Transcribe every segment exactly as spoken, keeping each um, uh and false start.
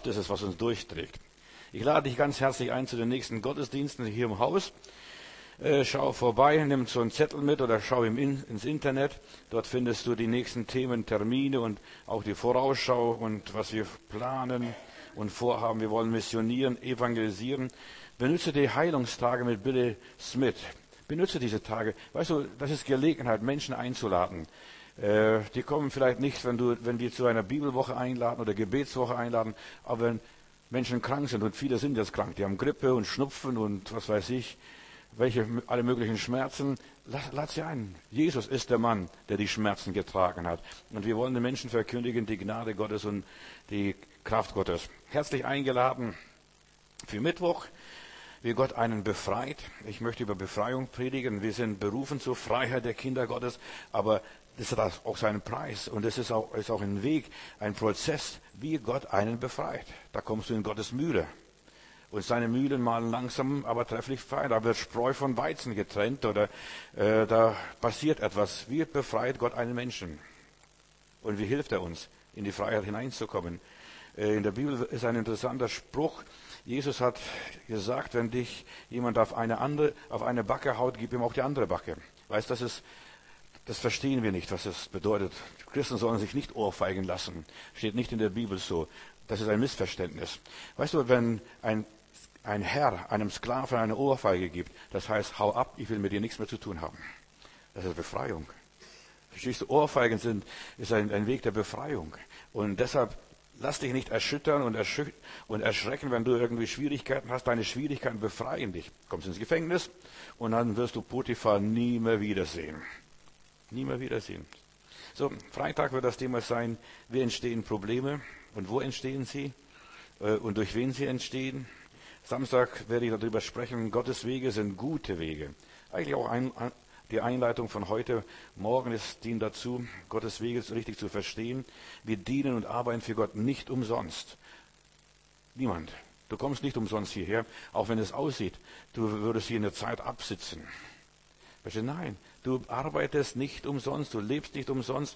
Kraft ist es, was uns durchträgt. Ich lade dich ganz herzlich ein zu den nächsten Gottesdiensten hier im Haus. Äh, schau vorbei, nimm so einen Zettel mit oder schau im In, ins Internet. Dort findest du die nächsten Themen, Termine und auch die Vorausschau und was wir planen und vorhaben. Wir wollen missionieren, evangelisieren. Benutze die Heilungstage mit Billy Smith. Benutze diese Tage. Weißt du, das ist Gelegenheit, Menschen einzuladen. Äh, die kommen vielleicht nicht, wenn du, wenn wir zu einer Bibelwoche einladen oder Gebetswoche einladen, aber wenn Menschen krank sind, und viele sind jetzt krank, die haben Grippe und Schnupfen und was weiß ich, welche alle möglichen Schmerzen, lad, lad sie ein. Jesus ist der Mann, der die Schmerzen getragen hat. Und wir wollen den Menschen verkündigen, die Gnade Gottes und die Kraft Gottes. Herzlich eingeladen für Mittwoch, wie Gott einen befreit. Ich möchte über Befreiung predigen. Wir sind berufen zur Freiheit der Kinder Gottes, aber das hat auch seinen Preis. Und es ist auch, ist auch ein Weg, ein Prozess, wie Gott einen befreit. Da kommst du in Gottes Mühle. Und seine Mühlen malen langsam, aber trefflich fein. Da wird Spreu von Weizen getrennt oder äh, da passiert etwas. Wie befreit Gott einen Menschen? Und wie hilft er uns, in die Freiheit hineinzukommen? Äh, in der Bibel ist ein interessanter Spruch. Jesus hat gesagt, wenn dich jemand auf eine andere, auf eine Backe haut, gib ihm auch die andere Backe. Weißt, das ist, das verstehen wir nicht, was es bedeutet. Christen sollen sich nicht ohrfeigen lassen. Steht nicht in der Bibel so. Das ist ein Missverständnis. Weißt du, wenn ein ein Herr einem Sklaven eine Ohrfeige gibt, das heißt, hau ab, ich will mit dir nichts mehr zu tun haben. Das ist Befreiung. Verstehst du, Ohrfeigen sind, ist ein, ein Weg der Befreiung. Und deshalb lass dich nicht erschüttern und, erschü- und erschrecken, wenn du irgendwie Schwierigkeiten hast. Deine Schwierigkeiten befreien dich. Kommst ins Gefängnis und dann wirst du Potiphar nie mehr wiedersehen. Nie mehr wiedersehen. So, Freitag wird das Thema sein, wie entstehen Probleme und wo entstehen sie und durch wen sie entstehen. Samstag werde ich darüber sprechen, Gottes Wege sind gute Wege. Eigentlich auch ein, die Einleitung von heute Morgen ist, dient dazu, Gottes Wege richtig zu verstehen. Wir dienen und arbeiten für Gott nicht umsonst. Niemand. Du kommst nicht umsonst hierher, auch wenn es aussieht, du würdest hier in der Zeit absitzen. Nein, du arbeitest nicht umsonst, du lebst nicht umsonst.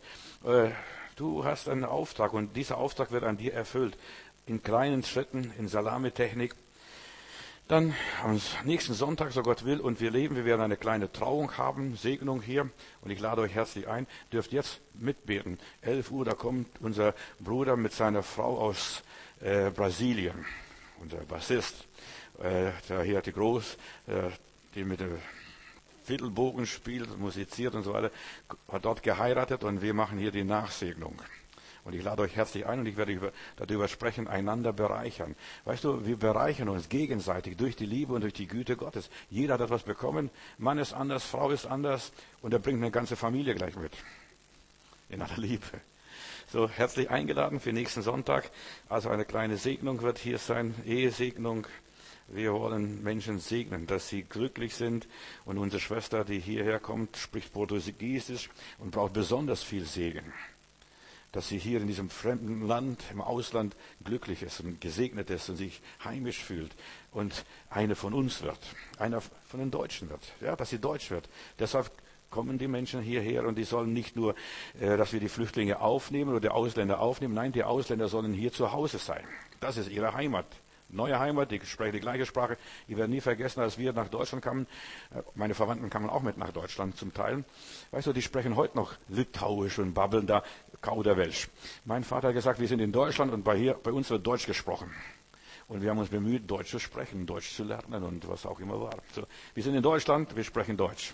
Du hast einen Auftrag und dieser Auftrag wird an dir erfüllt. In kleinen Schritten, in Salamitechnik. Dann am nächsten Sonntag, so Gott will, und wir leben, wir werden eine kleine Trauung haben, Segnung hier. Und ich lade euch herzlich ein, dürft jetzt mitbeten. elf Uhr, da kommt unser Bruder mit seiner Frau aus äh, Brasilien, unser Bassist, äh, der hier die Groß, äh, die mit dem Fiddlebogen spielt, musiziert und so weiter, hat dort geheiratet und wir machen hier die Nachsegnung. Und ich lade euch herzlich ein und ich werde über, darüber sprechen, einander bereichern. Weißt du, wir bereichern uns gegenseitig durch die Liebe und durch die Güte Gottes. Jeder hat etwas bekommen. Mann ist anders, Frau ist anders und er bringt eine ganze Familie gleich mit. In aller Liebe. So, herzlich eingeladen für nächsten Sonntag. Also eine kleine Segnung wird hier sein, Ehesegnung. Wir wollen Menschen segnen, dass sie glücklich sind. Und unsere Schwester, die hierher kommt, spricht Portugiesisch und braucht besonders viel Segen. Dass sie hier in diesem fremden Land, im Ausland glücklich ist und gesegnet ist und sich heimisch fühlt und eine von uns wird, einer von den Deutschen wird, ja, dass sie deutsch wird. Deshalb kommen die Menschen hierher und die sollen nicht nur, äh, dass wir die Flüchtlinge aufnehmen oder die Ausländer aufnehmen, nein, die Ausländer sollen hier zu Hause sein. Das ist ihre Heimat. Neue Heimat, die sprechen die gleiche Sprache. Ich werde nie vergessen, als wir nach Deutschland kamen, meine Verwandten kamen auch mit nach Deutschland zum Teil. Weißt du, die sprechen heute noch Litauisch und babbeln da Kauderwelsch. Mein Vater hat gesagt, wir sind in Deutschland und bei, hier, bei uns wird Deutsch gesprochen. Und wir haben uns bemüht, Deutsch zu sprechen, Deutsch zu lernen und was auch immer war. So, wir sind in Deutschland, wir sprechen Deutsch.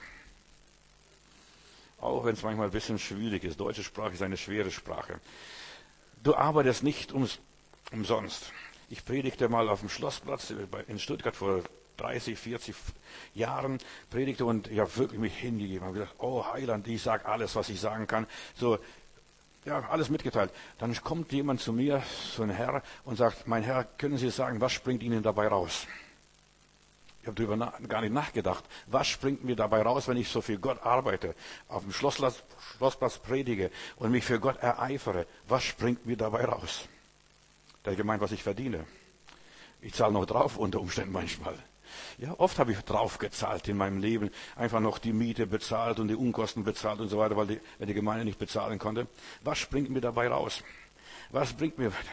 Auch wenn es manchmal ein bisschen schwierig ist. Deutsche Sprache ist eine schwere Sprache. Du arbeitest nicht ums, umsonst. Ich predigte mal auf dem Schlossplatz in Stuttgart vor dreißig, vierzig Jahren, predigte und ich habe wirklich mich hingegeben. Ich habe gedacht, oh Heiland, ich sage alles, was ich sagen kann. So, ja, alles mitgeteilt. Dann kommt jemand zu mir, so ein Herr, und sagt, mein Herr, können Sie sagen, was springt Ihnen dabei raus? Ich habe darüber na- gar nicht nachgedacht. Was springt mir dabei raus, wenn ich so für Gott arbeite, auf dem Schlossplatz, Schlossplatz predige und mich für Gott ereifere? Was springt mir dabei raus? Der hat gemeint, was ich verdiene. Ich zahle noch drauf unter Umständen manchmal. Ja, oft habe ich drauf gezahlt in meinem Leben, einfach noch die Miete bezahlt und die Unkosten bezahlt und so weiter, weil die, weil die Gemeinde nicht bezahlen konnte. Was springt mir dabei raus? Was bringt mir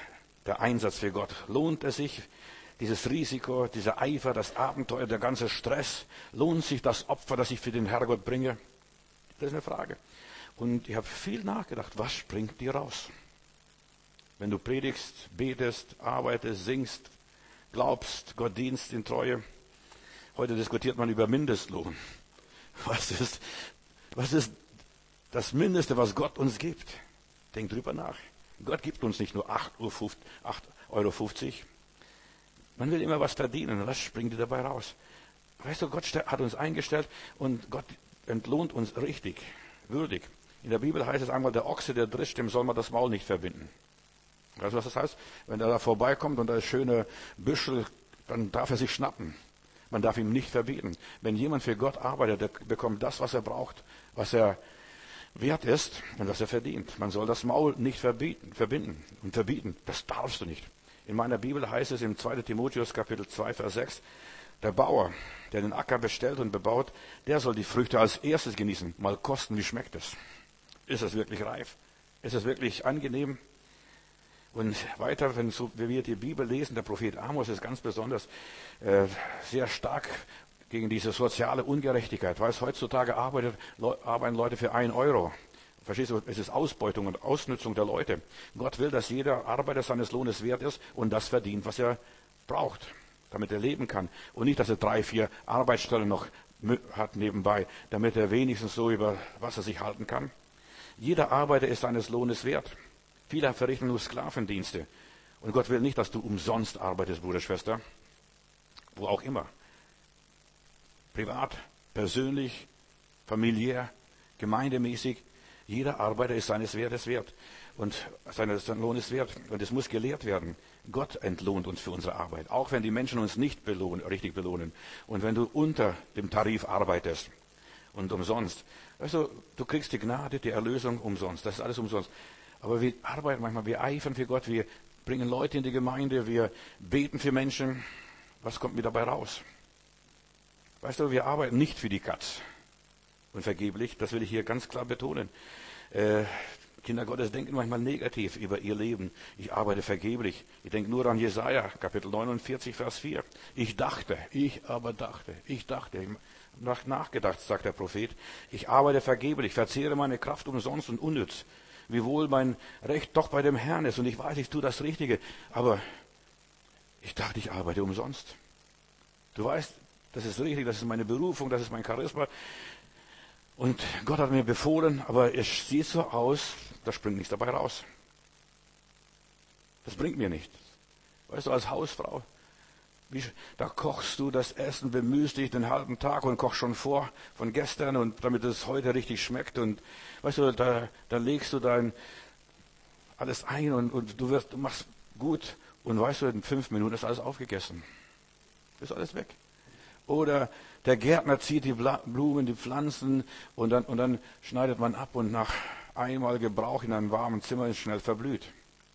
der Einsatz für Gott? Lohnt es sich, dieses Risiko, dieser Eifer, das Abenteuer, der ganze Stress? Lohnt sich das Opfer, das ich für den Herrgott bringe? Das ist eine Frage. Und ich habe viel nachgedacht, was springt dir raus? Wenn du predigst, betest, arbeitest, singst, glaubst, Gott dienst in Treue. Heute diskutiert man über Mindestlohn. Was ist, was ist das Mindeste, was Gott uns gibt? Denk drüber nach. Gott gibt uns nicht nur acht Euro fünfzig. Man will immer was verdienen. Was springt dir dabei raus? Weißt du, Gott hat uns eingestellt und Gott entlohnt uns richtig, würdig. In der Bibel heißt es einmal, der Ochse, der drischt, dem soll man das Maul nicht verbinden. Weißt du, was das heißt? Wenn er da vorbeikommt und da ist schöne Büschel, dann darf er sich schnappen. Man darf ihm nicht verbieten. Wenn jemand für Gott arbeitet, der bekommt das, was er braucht, was er wert ist und was er verdient. Man soll das Maul nicht verbieten, verbinden und verbieten. Das darfst du nicht. In meiner Bibel heißt es im zweiten Timotheus Kapitel zwei, Vers sechs, der Bauer, der den Acker bestellt und bebaut, der soll die Früchte als erstes genießen. Mal kosten, wie schmeckt es? Ist es wirklich reif? Ist es wirklich angenehm? Und weiter, wenn, so, wenn wir die Bibel lesen, der Prophet Amos ist ganz besonders äh, sehr stark gegen diese soziale Ungerechtigkeit. Weißt, heutzutage arbeitet, le, arbeiten Leute für ein Euro. Verstehst du? Es ist Ausbeutung und Ausnutzung der Leute. Gott will, dass jeder Arbeiter seines Lohnes wert ist und das verdient, was er braucht, damit er leben kann. Und nicht, dass er drei, vier Arbeitsstellen noch hat nebenbei, damit er wenigstens so über Wasser sich halten kann. Jeder Arbeiter ist seines Lohnes wert. Viele verrichten nur Sklavendienste. Und Gott will nicht, dass du umsonst arbeitest, Bruder, Schwester. Wo auch immer. Privat, persönlich, familiär, gemeindemäßig. Jeder Arbeiter ist seines Wertes wert. Und seines Lohnes wert. Und es muss gelehrt werden. Gott entlohnt uns für unsere Arbeit. Auch wenn die Menschen uns nicht belohnen, richtig belohnen. Und wenn du unter dem Tarif arbeitest. Und umsonst. Weißt du, du kriegst die Gnade, die Erlösung umsonst. Das ist alles umsonst. Aber wir arbeiten manchmal, wir eifern für Gott, wir bringen Leute in die Gemeinde, wir beten für Menschen. Was kommt mir dabei raus? Weißt du, wir arbeiten nicht für die Katz. Und vergeblich, das will ich hier ganz klar betonen. Äh, Kinder Gottes denken manchmal negativ über ihr Leben. Ich arbeite vergeblich. Ich denke nur an Jesaja, Kapitel neunundvierzig, Vers vier. Ich dachte, ich aber dachte, ich dachte, ich habe nachgedacht, sagt der Prophet. Ich arbeite vergeblich, verzehre meine Kraft umsonst und unnütz. Wiewohl mein Recht doch bei dem Herrn ist und ich weiß, ich tue das Richtige, aber ich dachte, ich arbeite umsonst. Du weißt, das ist richtig, das ist meine Berufung, das ist mein Charisma und Gott hat mir befohlen, aber es sieht so aus, da springt nichts dabei raus. Das bringt mir nichts. Weißt du, als Hausfrau, wie, da kochst du das Essen, bemühst dich den halben Tag und kochst schon vor von gestern und damit es heute richtig schmeckt und weißt du, da, da legst du dein alles ein und, und du wirst, du machst gut und weißt du, in fünf Minuten ist alles aufgegessen. Ist alles weg. Oder der Gärtner zieht die Blumen, die Pflanzen und dann, und dann schneidet man ab und nach einmal Gebrauch in einem warmen Zimmer ist schnell verblüht.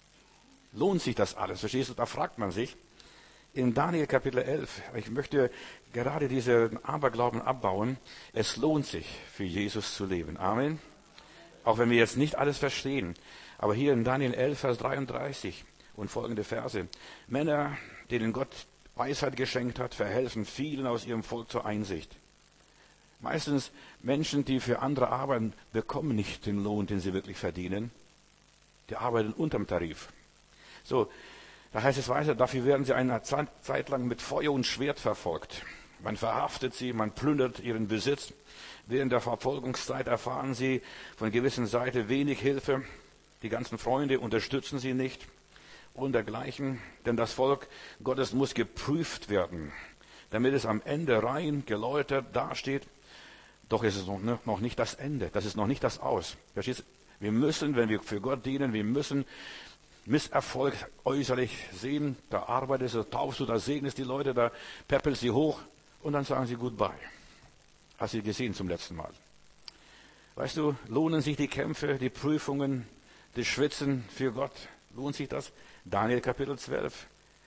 Lohnt sich das alles? Verstehst du? Da fragt man sich. In Daniel Kapitel elf, ich möchte gerade diesen Aberglauben abbauen. Es lohnt sich, für Jesus zu leben. Amen. Auch wenn wir jetzt nicht alles verstehen. Aber hier in Daniel elf, Vers dreiunddreißig und folgende Verse. Männer, denen Gott Weisheit geschenkt hat, verhelfen vielen aus ihrem Volk zur Einsicht. Meistens Menschen, die für andere arbeiten, bekommen nicht den Lohn, den sie wirklich verdienen. Die arbeiten unterm Tarif. So, da heißt es weiter, dafür werden sie eine Zeit lang mit Feuer und Schwert verfolgt. Man verhaftet sie, man plündert ihren Besitz. Während der Verfolgungszeit erfahren sie von gewissen Seite wenig Hilfe. Die ganzen Freunde unterstützen sie nicht und dergleichen. Denn das Volk Gottes muss geprüft werden, damit es am Ende rein geläutert dasteht. Doch ist es noch nicht das Ende, das ist noch nicht das Aus. Verstehst du? Wir müssen, wenn wir für Gott dienen, wir müssen Misserfolg äußerlich sehen, da arbeitest du, taufst du, da segnest die Leute, da peppelst sie hoch und dann sagen sie Goodbye. Hast du gesehen zum letzten Mal. Weißt du, lohnen sich die Kämpfe, die Prüfungen, das Schwitzen für Gott? Lohnt sich das? Daniel Kapitel zwölf.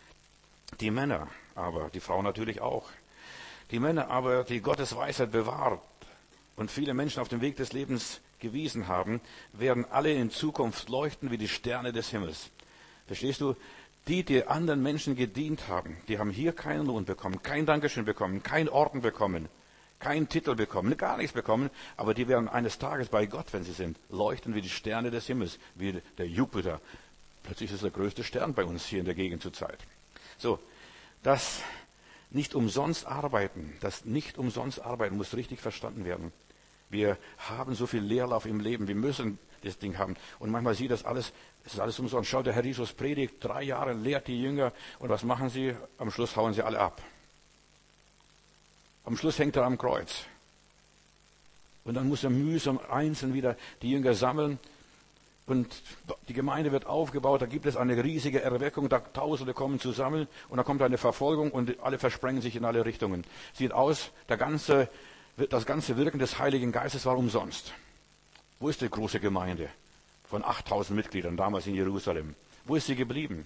Die Männer aber, die Frauen natürlich auch, die Männer aber, die Gottes Weisheit bewahrt und viele Menschen auf dem Weg des Lebens gewiesen haben, werden alle in Zukunft leuchten wie die Sterne des Himmels. Verstehst du? Die, die anderen Menschen gedient haben, die haben hier keinen Lohn bekommen, kein Dankeschön bekommen, kein Orden bekommen, keinen Titel bekommen, gar nichts bekommen, aber die werden eines Tages bei Gott, wenn sie sind, leuchten wie die Sterne des Himmels, wie der Jupiter. Plötzlich ist es der größte Stern bei uns hier in der Gegend zurzeit. So, das nicht umsonst arbeiten, das nicht umsonst arbeiten muss richtig verstanden werden. Wir haben so viel Leerlauf im Leben, wir müssen das Ding haben. Und manchmal sieht das alles, es ist alles umsonst. Schaut, der Herr Jesus predigt, drei Jahre lehrt die Jünger und was machen sie? Am Schluss hauen sie alle ab. Am Schluss hängt er am Kreuz. Und dann muss er mühsam einzeln wieder die Jünger sammeln. Und die Gemeinde wird aufgebaut, da gibt es eine riesige Erweckung, da Tausende kommen zusammen und da kommt eine Verfolgung und alle versprengen sich in alle Richtungen. Sieht aus, der ganze, das ganze Wirken des Heiligen Geistes war umsonst. Wo ist die große Gemeinde von achttausend Mitgliedern damals in Jerusalem? Wo ist sie geblieben?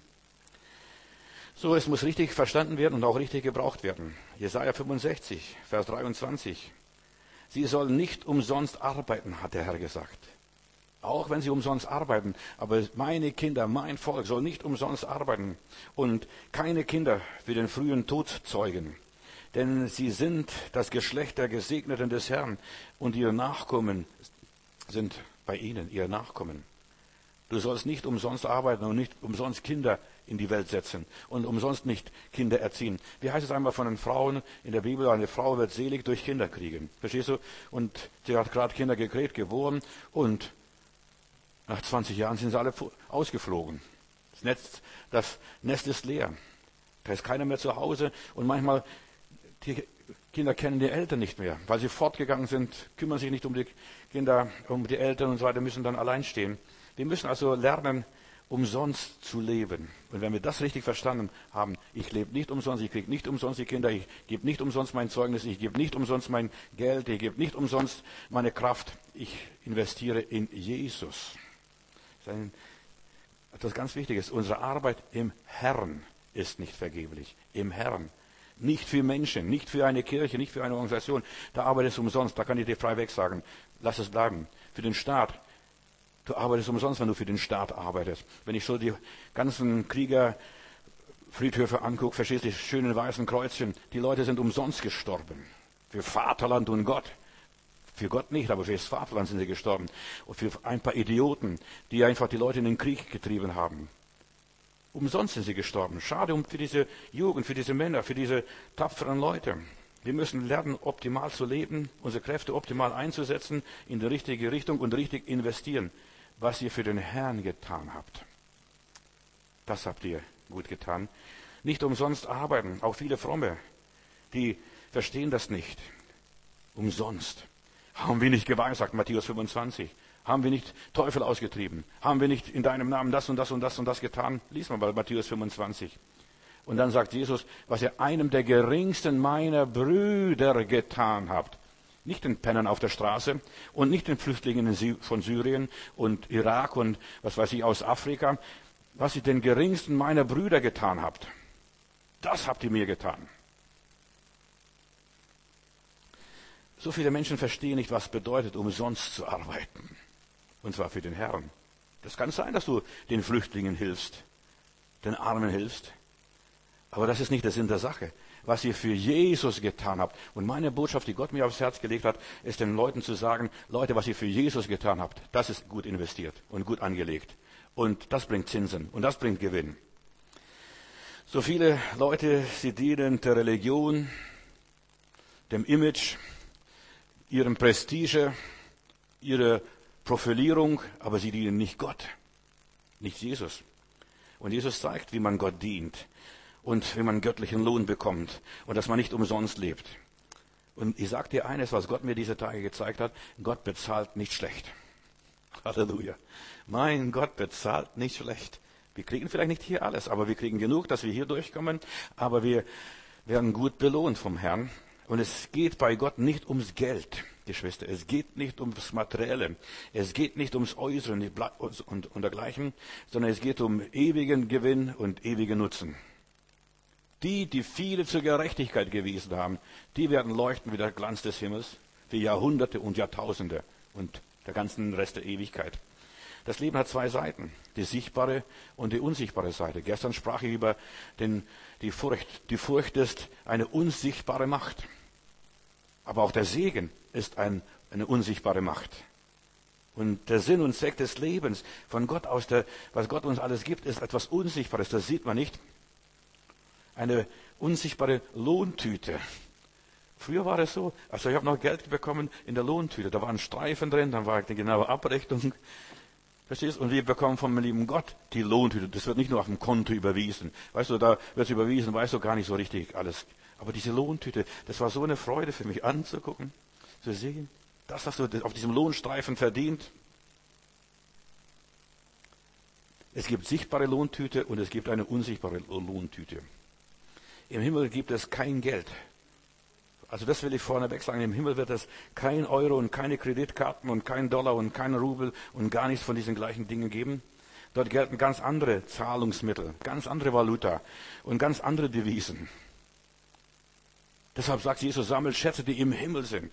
So, es muss richtig verstanden werden und auch richtig gebraucht werden. Jesaja fünfundsechzig, Vers dreiundzwanzig. Sie sollen nicht umsonst arbeiten, hat der Herr gesagt. Auch wenn sie umsonst arbeiten. Aber meine Kinder, mein Volk soll nicht umsonst arbeiten. Und keine Kinder für den frühen Tod zeugen. Denn sie sind das Geschlecht der Gesegneten des Herrn. Und ihre Nachkommen sind bei ihnen, ihre Nachkommen. Du sollst nicht umsonst arbeiten und nicht umsonst Kinder in die Welt setzen und umsonst nicht Kinder erziehen. Wie heißt es einmal von den Frauen in der Bibel? Eine Frau wird selig durch Kinder kriegen. Verstehst du? Und sie hat gerade Kinder gekriegt, geboren und nach zwanzig Jahren sind sie alle ausgeflogen. Das Netz, das Nest ist leer. Da ist keiner mehr zu Hause und manchmal die Kinder kennen die Eltern nicht mehr, weil sie fortgegangen sind, kümmern sich nicht um die Kinder, um die Eltern und so weiter, müssen dann allein stehen. Wir müssen also lernen, umsonst zu leben. Und wenn wir das richtig verstanden haben, ich lebe nicht umsonst, ich kriege nicht umsonst die Kinder, ich gebe nicht umsonst mein Zeugnis, ich gebe nicht umsonst mein Geld, ich gebe nicht umsonst meine Kraft, ich investiere in Jesus. Das ist ein, etwas ganz Wichtiges. Unsere Arbeit im Herrn ist nicht vergeblich. Im Herrn. Nicht für Menschen, nicht für eine Kirche, nicht für eine Organisation. Da arbeitest du umsonst, da kann ich dir frei weg sagen. Lass es bleiben. Für den Staat. Du arbeitest umsonst, wenn du für den Staat arbeitest. Wenn ich so die ganzen Kriegerfriedhöfe angucke, verstehst du, die schönen weißen Kreuzchen, die Leute sind umsonst gestorben. Für Vaterland und Gott. Für Gott nicht, aber für das Vaterland sind sie gestorben. Und für ein paar Idioten, die einfach die Leute in den Krieg getrieben haben. Umsonst sind sie gestorben. Schade um für diese Jugend, für diese Männer, für diese tapferen Leute. Wir müssen lernen, optimal zu leben, unsere Kräfte optimal einzusetzen, in die richtige Richtung und richtig investieren. Was ihr für den Herrn getan habt. Das habt ihr gut getan. Nicht umsonst arbeiten. Auch viele Fromme, die verstehen das nicht. Umsonst. Haben wir nicht geweissagt, Matthäus fünfundzwanzig. Haben wir nicht Teufel ausgetrieben? Haben wir nicht in deinem Namen das und das und das und das getan? Lies mal bei Matthäus fünfundzwanzig. Und dann sagt Jesus, was ihr einem der geringsten meiner Brüder getan habt. Nicht den Pennern auf der Straße und nicht den Flüchtlingen von Syrien und Irak und was weiß ich aus Afrika. Was ihr den geringsten meiner Brüder getan habt. Das habt ihr mir getan. So viele Menschen verstehen nicht, was bedeutet, umsonst zu arbeiten. Und zwar für den Herrn. Das kann sein, dass du den Flüchtlingen hilfst, den Armen hilfst. Aber das ist nicht der Sinn der Sache. Was ihr für Jesus getan habt. Und meine Botschaft, die Gott mir aufs Herz gelegt hat, ist den Leuten zu sagen, Leute, was ihr für Jesus getan habt, das ist gut investiert und gut angelegt. Und das bringt Zinsen und das bringt Gewinn. So viele Leute, sie dienen der Religion, dem Image, ihrem Prestige, ihrer Profilierung, aber sie dienen nicht Gott, nicht Jesus. Und Jesus zeigt, wie man Gott dient und wie man göttlichen Lohn bekommt und dass man nicht umsonst lebt. Und ich sage dir eines, was Gott mir diese Tage gezeigt hat, Gott bezahlt nicht schlecht. Halleluja. Mein Gott bezahlt nicht schlecht. Wir kriegen vielleicht nicht hier alles, aber wir kriegen genug, dass wir hier durchkommen, aber wir werden gut belohnt vom Herrn. Und es geht bei Gott nicht ums Geld, Geschwister. Es geht nicht ums Materielle. Es geht nicht ums Äußere und, und dergleichen, sondern es geht um ewigen Gewinn und ewigen Nutzen. Die, die viele zur Gerechtigkeit gewiesen haben, die werden leuchten wie der Glanz des Himmels für Jahrhunderte und Jahrtausende und der ganzen Rest der Ewigkeit. Das Leben hat zwei Seiten, die sichtbare und die unsichtbare Seite. Gestern sprach ich über den, die Furcht. Die Furcht ist eine unsichtbare Macht. Aber auch der Segen ist ein, eine unsichtbare Macht. Und der Sinn und Zweck des Lebens von Gott aus, der, was Gott uns alles gibt, ist etwas Unsichtbares. Das sieht man nicht. Eine unsichtbare Lohntüte. Früher war es so, also ich habe noch Geld bekommen in der Lohntüte. Da waren Streifen drin, dann war eine genaue Abrechnung. Verstehst du? Und wir bekommen vom lieben Gott die Lohntüte. Das wird nicht nur auf dem Konto überwiesen. Weißt du, da wird es überwiesen, weißt du gar nicht so richtig alles. Aber diese Lohntüte, das war so eine Freude für mich anzugucken, zu sehen. Das hast du auf diesem Lohnstreifen verdient. Es gibt sichtbare Lohntüte und es gibt eine unsichtbare Lohntüte. Im Himmel gibt es kein Geld. Also das will ich vorneweg sagen. Im Himmel wird es kein Euro und keine Kreditkarten und kein Dollar und kein Rubel und gar nichts von diesen gleichen Dingen geben. Dort gelten ganz andere Zahlungsmittel, ganz andere Valuta und ganz andere Devisen. Deshalb sagt Jesus, sammelt Schätze, die im Himmel sind.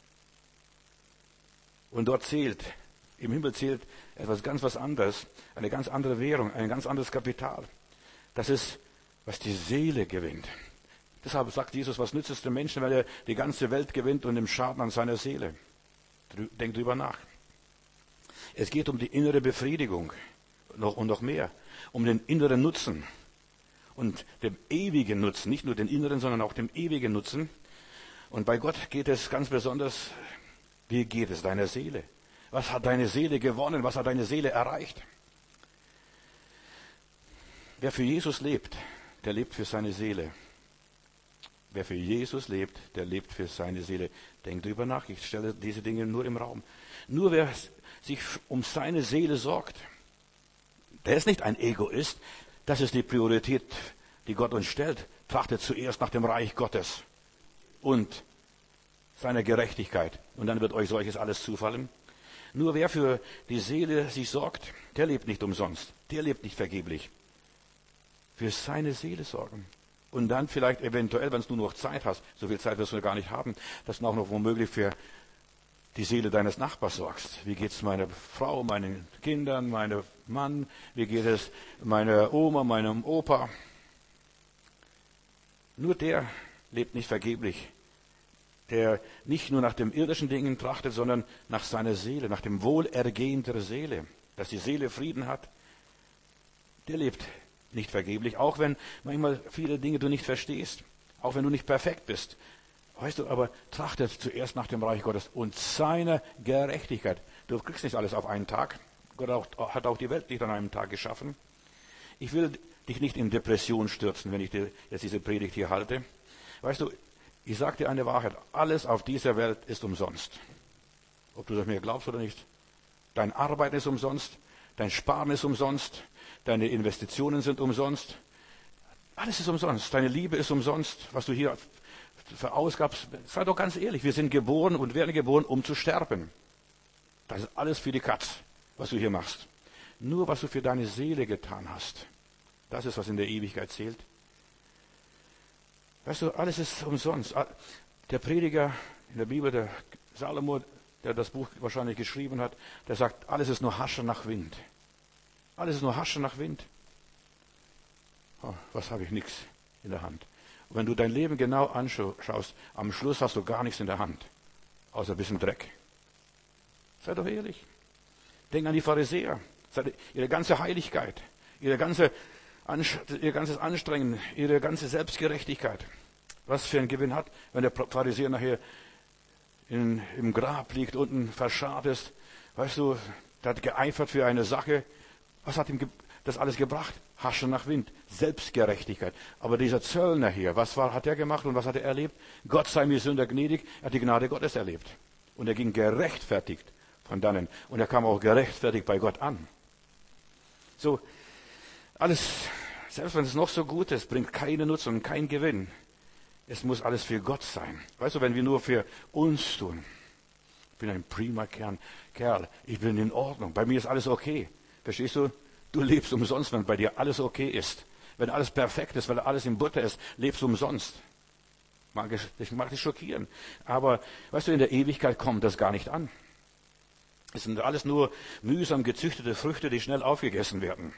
Und dort zählt, im Himmel zählt etwas ganz was anderes, eine ganz andere Währung, ein ganz anderes Kapital. Das ist, was die Seele gewinnt. Deshalb sagt Jesus, was nützt es dem Menschen, wenn er die ganze Welt gewinnt und im Schaden an seiner Seele? Denk drüber nach. Es geht um die innere Befriedigung noch, und noch mehr, um den inneren Nutzen und dem ewigen Nutzen, nicht nur den inneren, sondern auch dem ewigen Nutzen. Und bei Gott geht es ganz besonders, wie geht es deiner Seele? Was hat deine Seele gewonnen? Was hat deine Seele erreicht? Wer für Jesus lebt, der lebt für seine Seele. Wer für Jesus lebt, der lebt für seine Seele. Denk drüber nach, ich stelle diese Dinge nur im Raum. Nur wer sich um seine Seele sorgt, der ist nicht ein Egoist. Das ist die Priorität, die Gott uns stellt. Trachtet zuerst nach dem Reich Gottes und seiner Gerechtigkeit. Und dann wird euch solches alles zufallen. Nur wer für die Seele sich sorgt, der lebt nicht umsonst. Der lebt nicht vergeblich. Für seine Seele sorgen. Und dann vielleicht eventuell, wenn du nur noch Zeit hast, so viel Zeit wirst du gar nicht haben, dass du auch noch womöglich für die Seele deines Nachbars sorgst. Wie geht es meiner Frau, meinen Kindern, meinem Mann? Wie geht es meiner Oma, meinem Opa? Nur der lebt nicht vergeblich. Der nicht nur nach dem irdischen Dingen trachtet, sondern nach seiner Seele, nach dem Wohlergehen der Seele, dass die Seele Frieden hat, der lebt nicht vergeblich, auch wenn manchmal viele Dinge du nicht verstehst, auch wenn du nicht perfekt bist. Weißt du, aber trachtet zuerst nach dem Reich Gottes und seiner Gerechtigkeit. Du kriegst nicht alles auf einen Tag. Gott auch, hat auch die Welt nicht an einem Tag geschaffen. Ich will dich nicht in Depression stürzen, wenn ich dir jetzt diese Predigt hier halte. Weißt du, ich sage dir eine Wahrheit. Alles auf dieser Welt ist umsonst. Ob du das mir glaubst oder nicht. Dein Arbeiten ist umsonst. Dein Sparen ist umsonst. Deine Investitionen sind umsonst. Alles ist umsonst. Deine Liebe ist umsonst. Was du hier verausgabst. Sei doch ganz ehrlich. Wir sind geboren und werden geboren, um zu sterben. Das ist alles für die Katz, was du hier machst. Nur was du für deine Seele getan hast. Das ist, was in der Ewigkeit zählt. Weißt du, alles ist umsonst. Der Prediger in der Bibel, der Salomo, der das Buch wahrscheinlich geschrieben hat, der sagt, alles ist nur Hasche nach Wind. Alles ist nur Hasche nach Wind. Oh, was habe ich? Nichts in der Hand. Und wenn du dein Leben genau anschaust, am Schluss hast du gar nichts in der Hand. Außer ein bisschen Dreck. Sei doch ehrlich. Denk an die Pharisäer. Ihre ganze Heiligkeit, ihre ganze, ihr ganzes Anstrengen, ihre ganze Selbstgerechtigkeit. Was für einen Gewinn hat, wenn der Pharisäer nachher in, im Grab liegt, unten verscharrt ist. Weißt du, der hat geeifert für eine Sache. Was hat ihm das alles gebracht? Hasche nach Wind, Selbstgerechtigkeit. Aber dieser Zöllner hier, was war, hat er gemacht und was hat er erlebt? Gott sei mir Sünder gnädig, er hat die Gnade Gottes erlebt. Und er ging gerechtfertigt von dannen. Und er kam auch gerechtfertigt bei Gott an. So, alles, selbst wenn es noch so gut ist, bringt keinen Nutzen und keinen Gewinn. Es muss alles für Gott sein. Weißt du, wenn wir nur für uns tun. Ich bin ein prima Kerl, ich bin in Ordnung, bei mir ist alles okay. Verstehst du? Du lebst umsonst, wenn bei dir alles okay ist. Wenn alles perfekt ist, wenn alles in Butter ist, lebst du umsonst. Das mag dich schockieren. Aber, weißt du, in der Ewigkeit kommt das gar nicht an. Es sind alles nur mühsam gezüchtete Früchte, die schnell aufgegessen werden.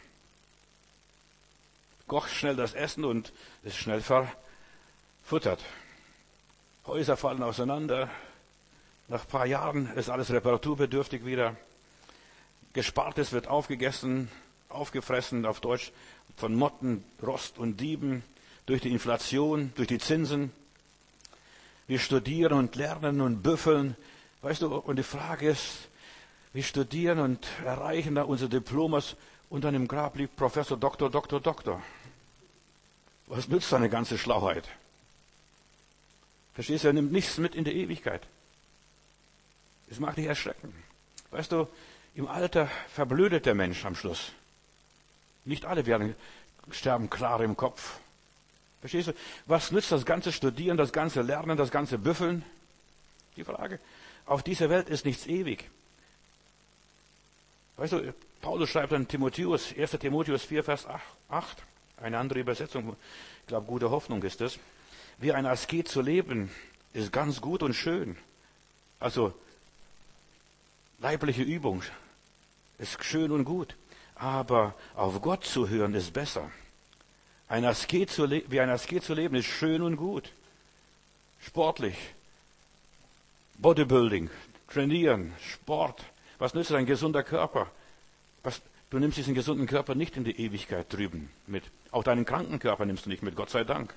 Kocht schnell das Essen und ist schnell verfuttert. Häuser fallen auseinander. Nach ein paar Jahren ist alles reparaturbedürftig wieder. Gespartes wird aufgegessen, aufgefressen, auf Deutsch, von Motten, Rost und Dieben, durch die Inflation, durch die Zinsen. Wir studieren und lernen und büffeln. Weißt du, und die Frage ist, wir studieren und erreichen da unsere Diplomas und dann im Grab liegt Professor, Doktor, Doktor, Doktor. Was nützt seine ganze Schlauheit? Verstehst du, er nimmt nichts mit in die Ewigkeit. Das mag dich erschrecken. Weißt du, im Alter verblödet der Mensch am Schluss. Nicht alle werden sterben klar im Kopf. Verstehst du? Was nützt das ganze Studieren, das ganze Lernen, das ganze Büffeln? Die Frage. Auf dieser Welt ist nichts ewig. Weißt du, Paulus schreibt an Timotheus, erster Timotheus vier, Vers acht, eine andere Übersetzung, ich glaube, gute Hoffnung ist es. Wie ein Asket zu leben, ist ganz gut und schön. Also, leibliche Übung ist schön und gut. Aber auf Gott zu hören ist besser. Ein Asket zu le- wie ein Asket zu leben ist schön und gut. Sportlich. Bodybuilding. Trainieren. Sport. Was nützt ein gesunder Körper? Was, du nimmst diesen gesunden Körper nicht in die Ewigkeit drüben mit. Auch deinen kranken Körper nimmst du nicht mit, Gott sei Dank.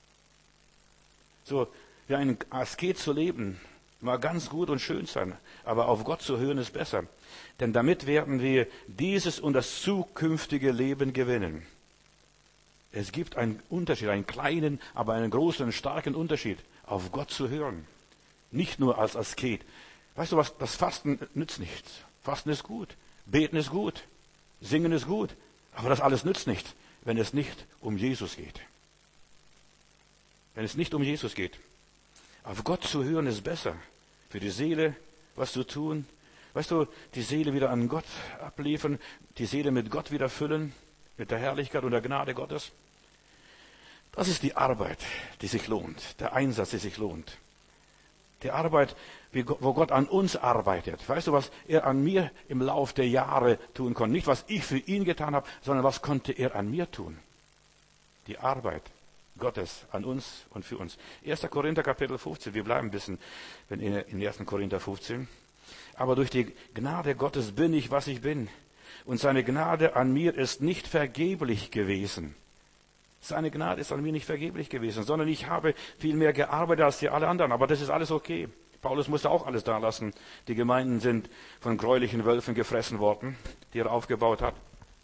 So, wie ein Asket zu leben, mag ganz gut und schön sein, aber auf Gott zu hören ist besser. Denn damit werden wir dieses und das zukünftige Leben gewinnen. Es gibt einen Unterschied, einen kleinen, aber einen großen und starken Unterschied, auf Gott zu hören. Nicht nur als Asket. Weißt du was, das Fasten nützt nichts. Fasten ist gut, Beten ist gut, Singen ist gut, aber das alles nützt nichts, wenn es nicht um Jesus geht. Wenn es nicht um Jesus geht. Auf Gott zu hören ist besser. Für die Seele was zu tun. Weißt du, die Seele wieder an Gott abliefern, die Seele mit Gott wieder füllen, mit der Herrlichkeit und der Gnade Gottes. Das ist die Arbeit, die sich lohnt. Der Einsatz, der sich lohnt. Die Arbeit, wo Gott an uns arbeitet. Weißt du, was er an mir im Lauf der Jahre tun konnte? Nicht, was ich für ihn getan habe, sondern was konnte er an mir tun? Die Arbeit Gottes an uns und für uns. erster Korinther Kapitel fünfzehn, wir bleiben ein bisschen in erster Korinther fünfzehn. Aber durch die Gnade Gottes bin ich, was ich bin. Und seine Gnade an mir ist nicht vergeblich gewesen. Seine Gnade ist an mir nicht vergeblich gewesen, sondern ich habe viel mehr gearbeitet als die alle anderen. Aber das ist alles okay. Paulus musste auch alles da lassen. Die Gemeinden sind von gräulichen Wölfen gefressen worden, die er aufgebaut hat.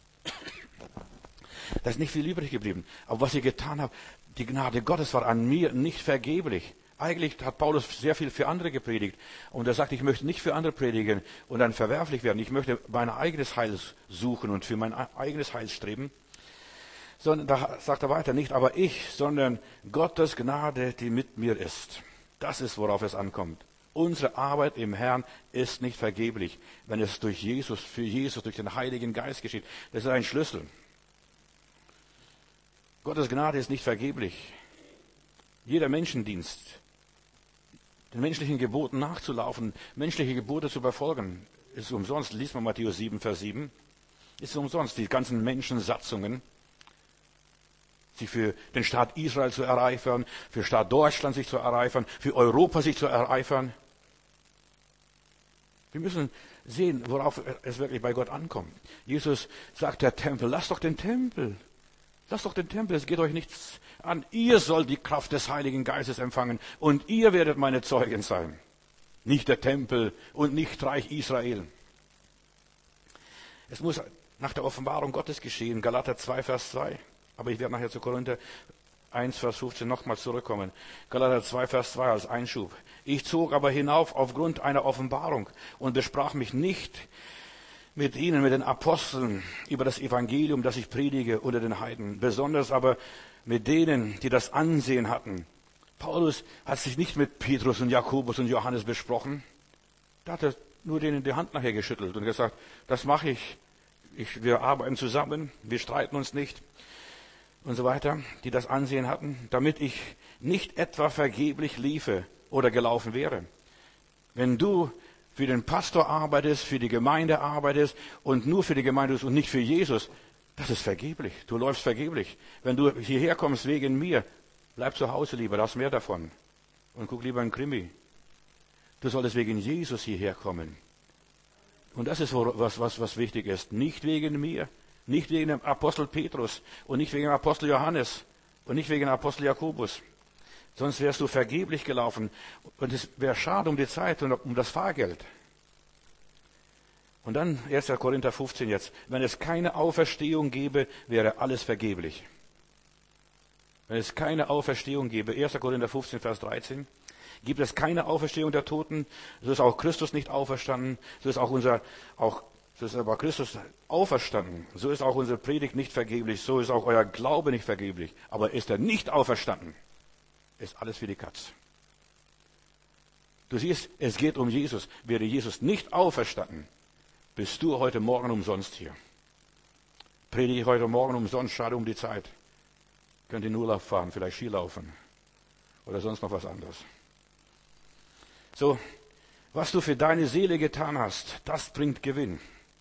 Da ist nicht viel übrig geblieben. Aber was ich getan habe, die Gnade Gottes war an mir nicht vergeblich. Eigentlich hat Paulus sehr viel für andere gepredigt. Und er sagt, ich möchte nicht für andere predigen und dann verwerflich werden. Ich möchte mein eigenes Heil suchen und für mein eigenes Heil streben. Sondern da sagt er weiter, nicht aber ich, sondern Gottes Gnade, die mit mir ist. Das ist, worauf es ankommt. Unsere Arbeit im Herrn ist nicht vergeblich, wenn es durch Jesus, für Jesus, durch den Heiligen Geist geschieht. Das ist ein Schlüssel. Gottes Gnade ist nicht vergeblich. Jeder Menschendienst, den menschlichen Geboten nachzulaufen, menschliche Gebote zu befolgen, ist umsonst. Lies mal Matthäus sieben, Vers sieben. Ist umsonst, die ganzen Menschensatzungen, sich für den Staat Israel zu ereifern, für den Staat Deutschland sich zu ereifern, für Europa sich zu ereifern. Wir müssen sehen, worauf es wirklich bei Gott ankommt. Jesus sagt, der Tempel, lasst doch den Tempel. Lasst doch den Tempel, es geht euch nichts an. Ihr sollt die Kraft des Heiligen Geistes empfangen und ihr werdet meine Zeugen sein. Nicht der Tempel und nicht Reich Israel. Es muss nach der Offenbarung Gottes geschehen. Galater zwei, Vers zwei. Aber ich werde nachher zu Korinther eins, Vers fünfzehn nochmal zurückkommen. Galater zwei, Vers zwei als Einschub. Ich zog aber hinauf aufgrund einer Offenbarung und besprach mich nicht mit ihnen, mit den Aposteln, über das Evangelium, das ich predige unter den Heiden. Besonders aber mit denen, die das Ansehen hatten. Paulus hat sich nicht mit Petrus und Jakobus und Johannes besprochen. Da hat er nur denen die Hand nachher geschüttelt und gesagt, das mache ich. ich. Wir arbeiten zusammen, wir streiten uns nicht. Und so weiter, die das Ansehen hatten, damit ich nicht etwa vergeblich liefe oder gelaufen wäre. Wenn du für den Pastor arbeitest, für die Gemeinde arbeitest und nur für die Gemeinde und nicht für Jesus, das ist vergeblich. Du läufst vergeblich. Wenn du hierher kommst wegen mir, bleib zu Hause lieber, da hast mehr davon. Und guck lieber einen Krimi. Du solltest wegen Jesus hierher kommen. Und das ist was, was, was wichtig ist. Nicht wegen mir, nicht wegen dem Apostel Petrus und nicht wegen dem Apostel Johannes und nicht wegen dem Apostel Jakobus. Sonst wärst du vergeblich gelaufen. Und es wäre schade um die Zeit und um das Fahrgeld. Und dann erster Korinther fünfzehn jetzt. Wenn es keine Auferstehung gäbe, wäre alles vergeblich. Wenn es keine Auferstehung gäbe, erster Korinther fünfzehn, Vers dreizehn, gibt es keine Auferstehung der Toten, so ist auch Christus nicht auferstanden, so ist auch unser, auch, so ist aber Christus auferstanden, so ist auch unsere Predigt nicht vergeblich, so ist auch euer Glaube nicht vergeblich. Aber ist er nicht auferstanden, ist alles für die Katz. Du siehst, es geht um Jesus. Wäre Jesus nicht auferstanden, bist du heute Morgen umsonst hier. Predige ich heute Morgen umsonst, schade um die Zeit. Könnt ihr in Urlaub fahren, vielleicht Skilaufen oder sonst noch was anderes. So, was du für deine Seele getan hast, das bringt Gewinn.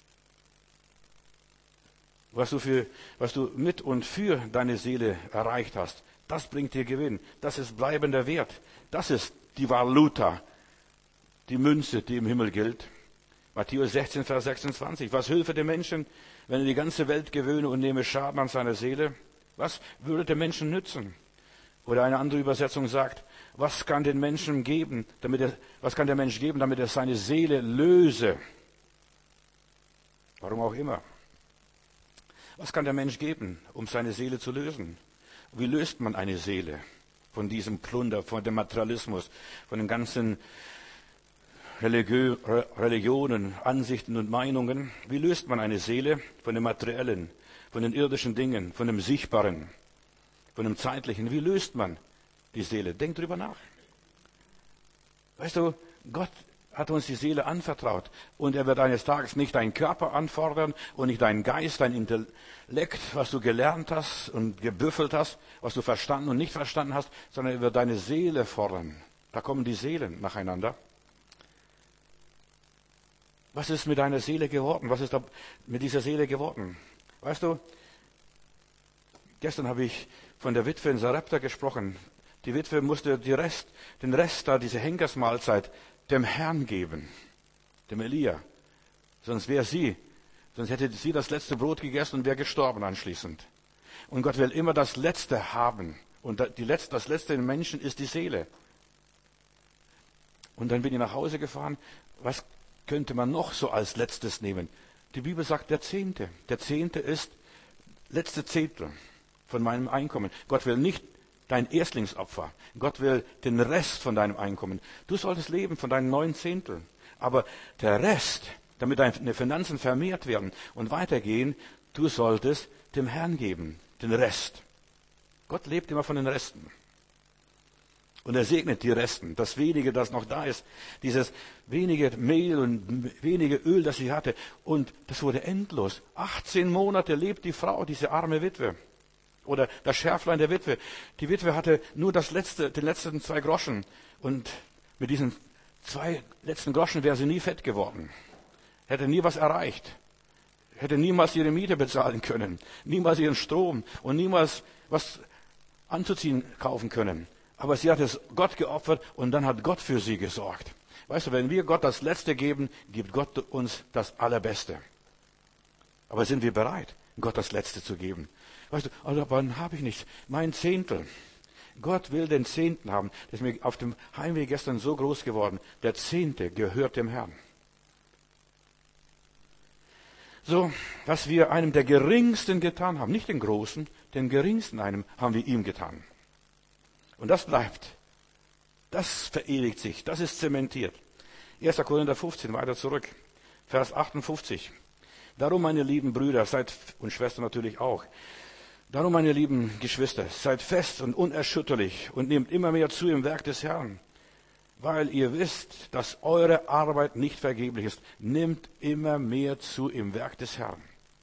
Was du, für, was du mit und für deine Seele erreicht hast, das bringt dir Gewinn. Das ist bleibender Wert. Das ist die Valuta, die Münze, die im Himmel gilt. Matthäus sechzehn, Vers sechsundzwanzig. Was hilfe dem Menschen, wenn er die ganze Welt gewöhne und nehme Schaden an seiner Seele? Was würde dem Menschen nützen? Oder eine andere Übersetzung sagt, was kann den Menschen geben, damit er, was kann der Mensch geben, damit er seine Seele löse? Warum auch immer. Was kann der Mensch geben, um seine Seele zu lösen? Wie löst man eine Seele von diesem Plunder, von dem Materialismus, von den ganzen Religio- Religionen, Ansichten und Meinungen? Wie löst man eine Seele von dem Materiellen, von den irdischen Dingen, von dem Sichtbaren, von dem Zeitlichen? Wie löst man die Seele? Denk drüber nach. Weißt du, Gott hat uns die Seele anvertraut und er wird eines Tages nicht deinen Körper anfordern und nicht deinen Geist, dein Intellekt, was du gelernt hast und gebüffelt hast, was du verstanden und nicht verstanden hast, sondern er wird deine Seele fordern. Da kommen die Seelen nacheinander. Was ist mit deiner Seele geworden? Was ist da mit dieser Seele geworden? Weißt du, gestern habe ich von der Witwe in Sarepta gesprochen. Die Witwe musste die Rest, den Rest da, diese Henkersmahlzeit, dem Herrn geben, dem Elia. Sonst wäre sie, sonst hätte sie das letzte Brot gegessen und wäre gestorben anschließend. Und Gott will immer das Letzte haben. Und die letzte, das Letzte im Menschen ist die Seele. Und dann bin ich nach Hause gefahren. Was könnte man noch so als Letztes nehmen? Die Bibel sagt der Zehnte. Der Zehnte ist letzte Zehntel von meinem Einkommen. Gott will nicht dein Erstlingsopfer. Gott will den Rest von deinem Einkommen. Du solltest leben von deinen neun Zehntel. Aber der Rest, damit deine Finanzen vermehrt werden und weitergehen, du solltest dem Herrn geben, den Rest. Gott lebt immer von den Resten. Und er segnet die Resten, das wenige, das noch da ist, dieses wenige Mehl und wenige Öl, das sie hatte. Und das wurde endlos. achtzehn Monate lebt die Frau, diese arme Witwe. Oder das Schärflein der Witwe. Die Witwe hatte nur das letzte, den letzten zwei Groschen. Und mit diesen zwei letzten Groschen wäre sie nie fett geworden. Hätte nie was erreicht. Hätte niemals ihre Miete bezahlen können. Niemals ihren Strom. Und niemals was anzuziehen kaufen können. Aber sie hat es Gott geopfert und dann hat Gott für sie gesorgt. Weißt du, wenn wir Gott das Letzte geben, gibt Gott uns das Allerbeste. Aber sind wir bereit, Gott das Letzte zu geben? Weißt du, aber dann habe ich nichts. Mein Zehntel. Gott will den Zehnten haben. Das ist mir auf dem Heimweg gestern so groß geworden. Der Zehnte gehört dem Herrn. So, was wir einem der Geringsten getan haben, nicht den Großen, den Geringsten einem, haben wir ihm getan. Und das bleibt. Das verewigt sich. Das ist zementiert. erster Korinther fünfzehn, weiter zurück. Vers achtundfünfzig. Darum, meine lieben Brüder, seid, und Schwestern natürlich auch, darum, meine lieben Geschwister, seid fest und unerschütterlich und nehmt immer mehr zu im Werk des Herrn, weil ihr wisst, dass eure Arbeit nicht vergeblich ist. Nehmt immer mehr zu im Werk des Herrn.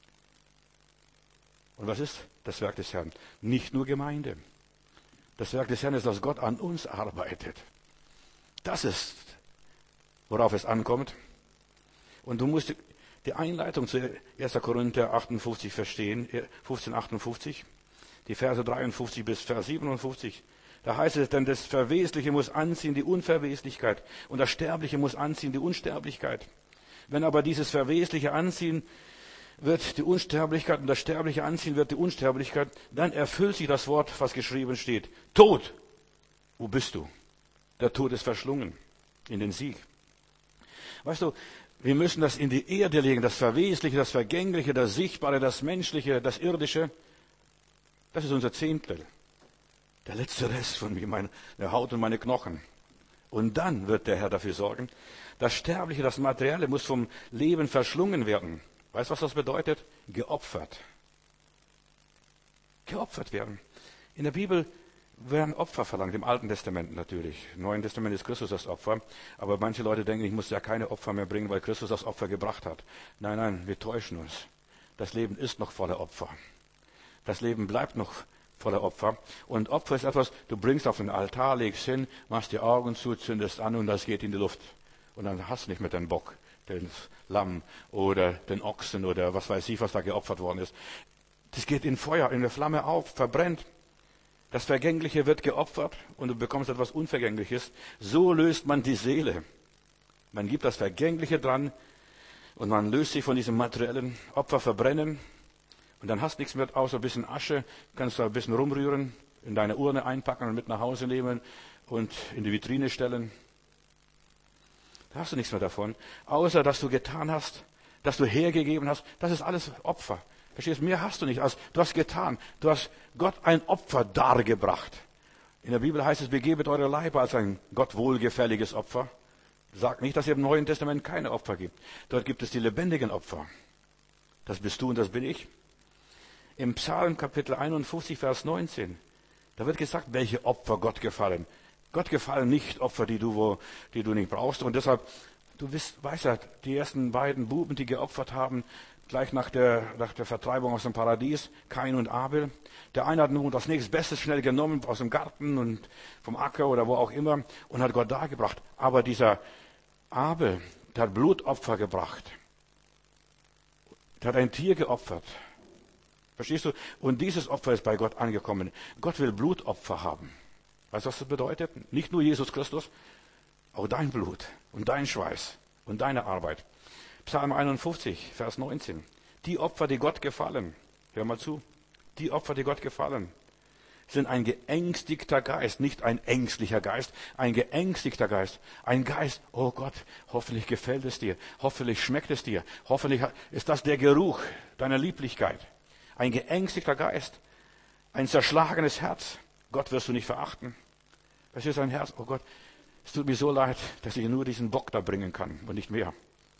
Und was ist das Werk des Herrn? Nicht nur Gemeinde. Das Werk des Herrn ist, dass Gott an uns arbeitet. Das ist worauf es ankommt. Und du musst die Einleitung zu erster Korinther achtundfünfzig verstehen, fünfzehn achtundfünfzig, die Verse dreiundfünfzig bis Vers siebenundfünfzig. Da heißt es, denn das Verwesliche muss anziehen die Unverweslichkeit und das Sterbliche muss anziehen die Unsterblichkeit. Wenn aber dieses Verwesliche anziehen wird die Unsterblichkeit und das Sterbliche anziehen wird die Unsterblichkeit, dann erfüllt sich das Wort, was geschrieben steht. Tod, wo bist du? Der Tod ist verschlungen in den Sieg. Weißt du, wir müssen das in die Erde legen, das Verwesliche, das Vergängliche, das Sichtbare, das Menschliche, das Irdische. Das ist unser Zehntel. Der letzte Rest von mir, meine Haut und meine Knochen. Und dann wird der Herr dafür sorgen. Das Sterbliche, das Materielle muss vom Leben verschlungen werden. Weißt du, was das bedeutet? Geopfert. Geopfert werden. In der Bibel werden Opfer verlangt, im Alten Testament natürlich. Im Neuen Testament ist Christus das Opfer. Aber manche Leute denken, ich muss ja keine Opfer mehr bringen, weil Christus das Opfer gebracht hat. Nein, nein, wir täuschen uns. Das Leben ist noch voller Opfer. Das Leben bleibt noch voller Opfer. Und Opfer ist etwas, du bringst auf den Altar, legst hin, machst die Augen zu, zündest an und das geht in die Luft. Und dann hast du nicht mehr den Bock, den Lamm oder den Ochsen oder was weiß ich, was da geopfert worden ist. Das geht in Feuer, in der Flamme auf, verbrennt. Das Vergängliche wird geopfert und du bekommst etwas Unvergängliches. So löst man die Seele. Man gibt das Vergängliche dran und man löst sich von diesem materiellen Opfer verbrennen. Und dann hast du nichts mehr außer ein bisschen Asche, kannst du ein bisschen rumrühren, in deine Urne einpacken und mit nach Hause nehmen und in die Vitrine stellen. Da hast du nichts mehr davon. Außer, dass du getan hast, dass du hergegeben hast. Das ist alles Opfer. Verstehst du? Mehr hast du nicht. Als du hast getan. Du hast Gott ein Opfer dargebracht. In der Bibel heißt es, begebet eure Leiber als ein Gott wohlgefälliges Opfer. Sagt nicht, dass es im Neuen Testament keine Opfer gibt. Dort gibt es die lebendigen Opfer. Das bist du und das bin ich. Im Psalm Kapitel einundfünfzig, Vers neunzehn, da wird gesagt, welche Opfer Gott gefallen. Gott gefallen nicht Opfer, die du, wo, die du nicht brauchst. Und deshalb, du weißt, weißt ja, die ersten beiden Buben, die geopfert haben, gleich nach der, nach der Vertreibung aus dem Paradies, Kain und Abel. Der eine hat nun das nächstbeste schnell genommen aus dem Garten und vom Acker oder wo auch immer und hat Gott dargebracht. Aber dieser Abel, der hat Blutopfer gebracht. Der hat ein Tier geopfert. Verstehst du? Und dieses Opfer ist bei Gott angekommen. Gott will Blutopfer haben. Weißt du, was das bedeutet? Nicht nur Jesus Christus, auch dein Blut und dein Schweiß und deine Arbeit. Psalm einundfünfzig, Vers neunzehn. Die Opfer, die Gott gefallen, hör mal zu, die Opfer, die Gott gefallen, sind ein geängstigter Geist, nicht ein ängstlicher Geist, ein geängstigter Geist. Ein Geist, oh Gott, hoffentlich gefällt es dir, hoffentlich schmeckt es dir, hoffentlich ist das der Geruch deiner Lieblichkeit. Ein geängstigter Geist, ein zerschlagenes Herz. Gott wirst du nicht verachten. Das ist ein Herz, oh Gott, es tut mir so leid, dass ich nur diesen Bock da bringen kann und nicht mehr.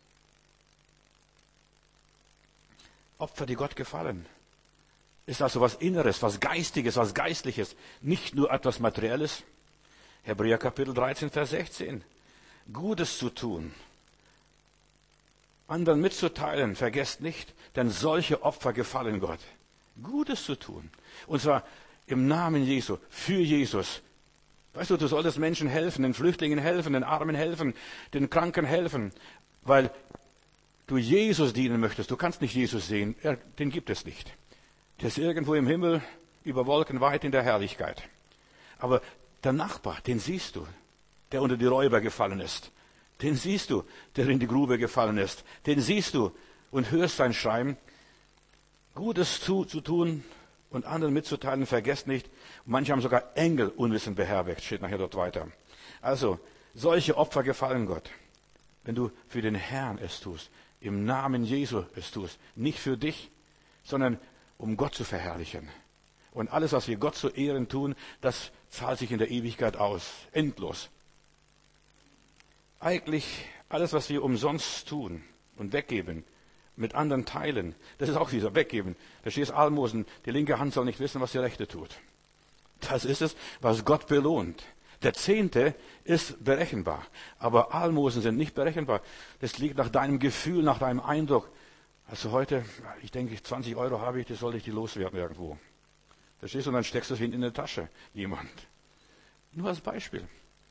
Opfer, die Gott gefallen. Ist also was Inneres, was Geistiges, was Geistliches, nicht nur etwas Materielles. Hebräer Kapitel dreizehn, Vers sechzehn. Gutes zu tun, anderen mitzuteilen, vergesst nicht, denn solche Opfer gefallen Gott. Gutes zu tun. Und zwar im Namen Jesu, für Jesus. Weißt du, du solltest Menschen helfen, den Flüchtlingen helfen, den Armen helfen, den Kranken helfen, weil du Jesus dienen möchtest. Du kannst nicht Jesus sehen, er, den gibt es nicht. Der ist irgendwo im Himmel, über Wolken weit in der Herrlichkeit. Aber der Nachbar, den siehst du, der unter die Räuber gefallen ist. Den siehst du, der in die Grube gefallen ist. Den siehst du und hörst sein Schreien. Gutes zu, zu tun und anderen mitzuteilen, vergesst nicht. Manche haben sogar Engel unwissend beherbergt, steht nachher dort weiter. Also, solche Opfer gefallen Gott. Wenn du für den Herrn es tust, im Namen Jesu es tust, nicht für dich, sondern um Gott zu verherrlichen. Und alles, was wir Gott zu Ehren tun, das zahlt sich in der Ewigkeit aus. Endlos. Eigentlich alles, was wir umsonst tun und weggeben, mit anderen teilen, das ist auch wieder weggeben. Da steht Almosen, die linke Hand soll nicht wissen, was die rechte tut. Das ist es, was Gott belohnt. Der Zehnte ist berechenbar, aber Almosen sind nicht berechenbar. Das liegt nach deinem Gefühl, nach deinem Eindruck. Also heute, ich denke, zwanzig Euro habe ich, das soll ich die loswerden irgendwo. Verstehst du? Und dann steckst du es in die Tasche, jemand. Nur als Beispiel.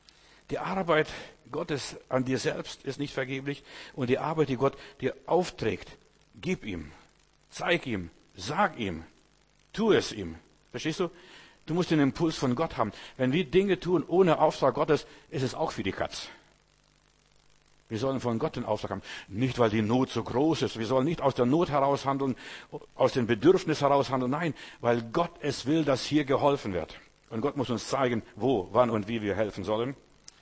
Die Arbeit Gottes an dir selbst ist nicht vergeblich und die Arbeit, die Gott dir aufträgt, gib ihm, zeig ihm, sag ihm, tu es ihm. Verstehst du? Du musst den Impuls von Gott haben. Wenn wir Dinge tun ohne Auftrag Gottes, ist es auch für die Katz. Wir sollen von Gott den Auftrag haben. Nicht, weil die Not so groß ist. Wir sollen nicht aus der Not heraus handeln, aus dem Bedürfnis heraus handeln. Nein, weil Gott es will, dass hier geholfen wird. Und Gott muss uns zeigen, wo, wann und wie wir helfen sollen.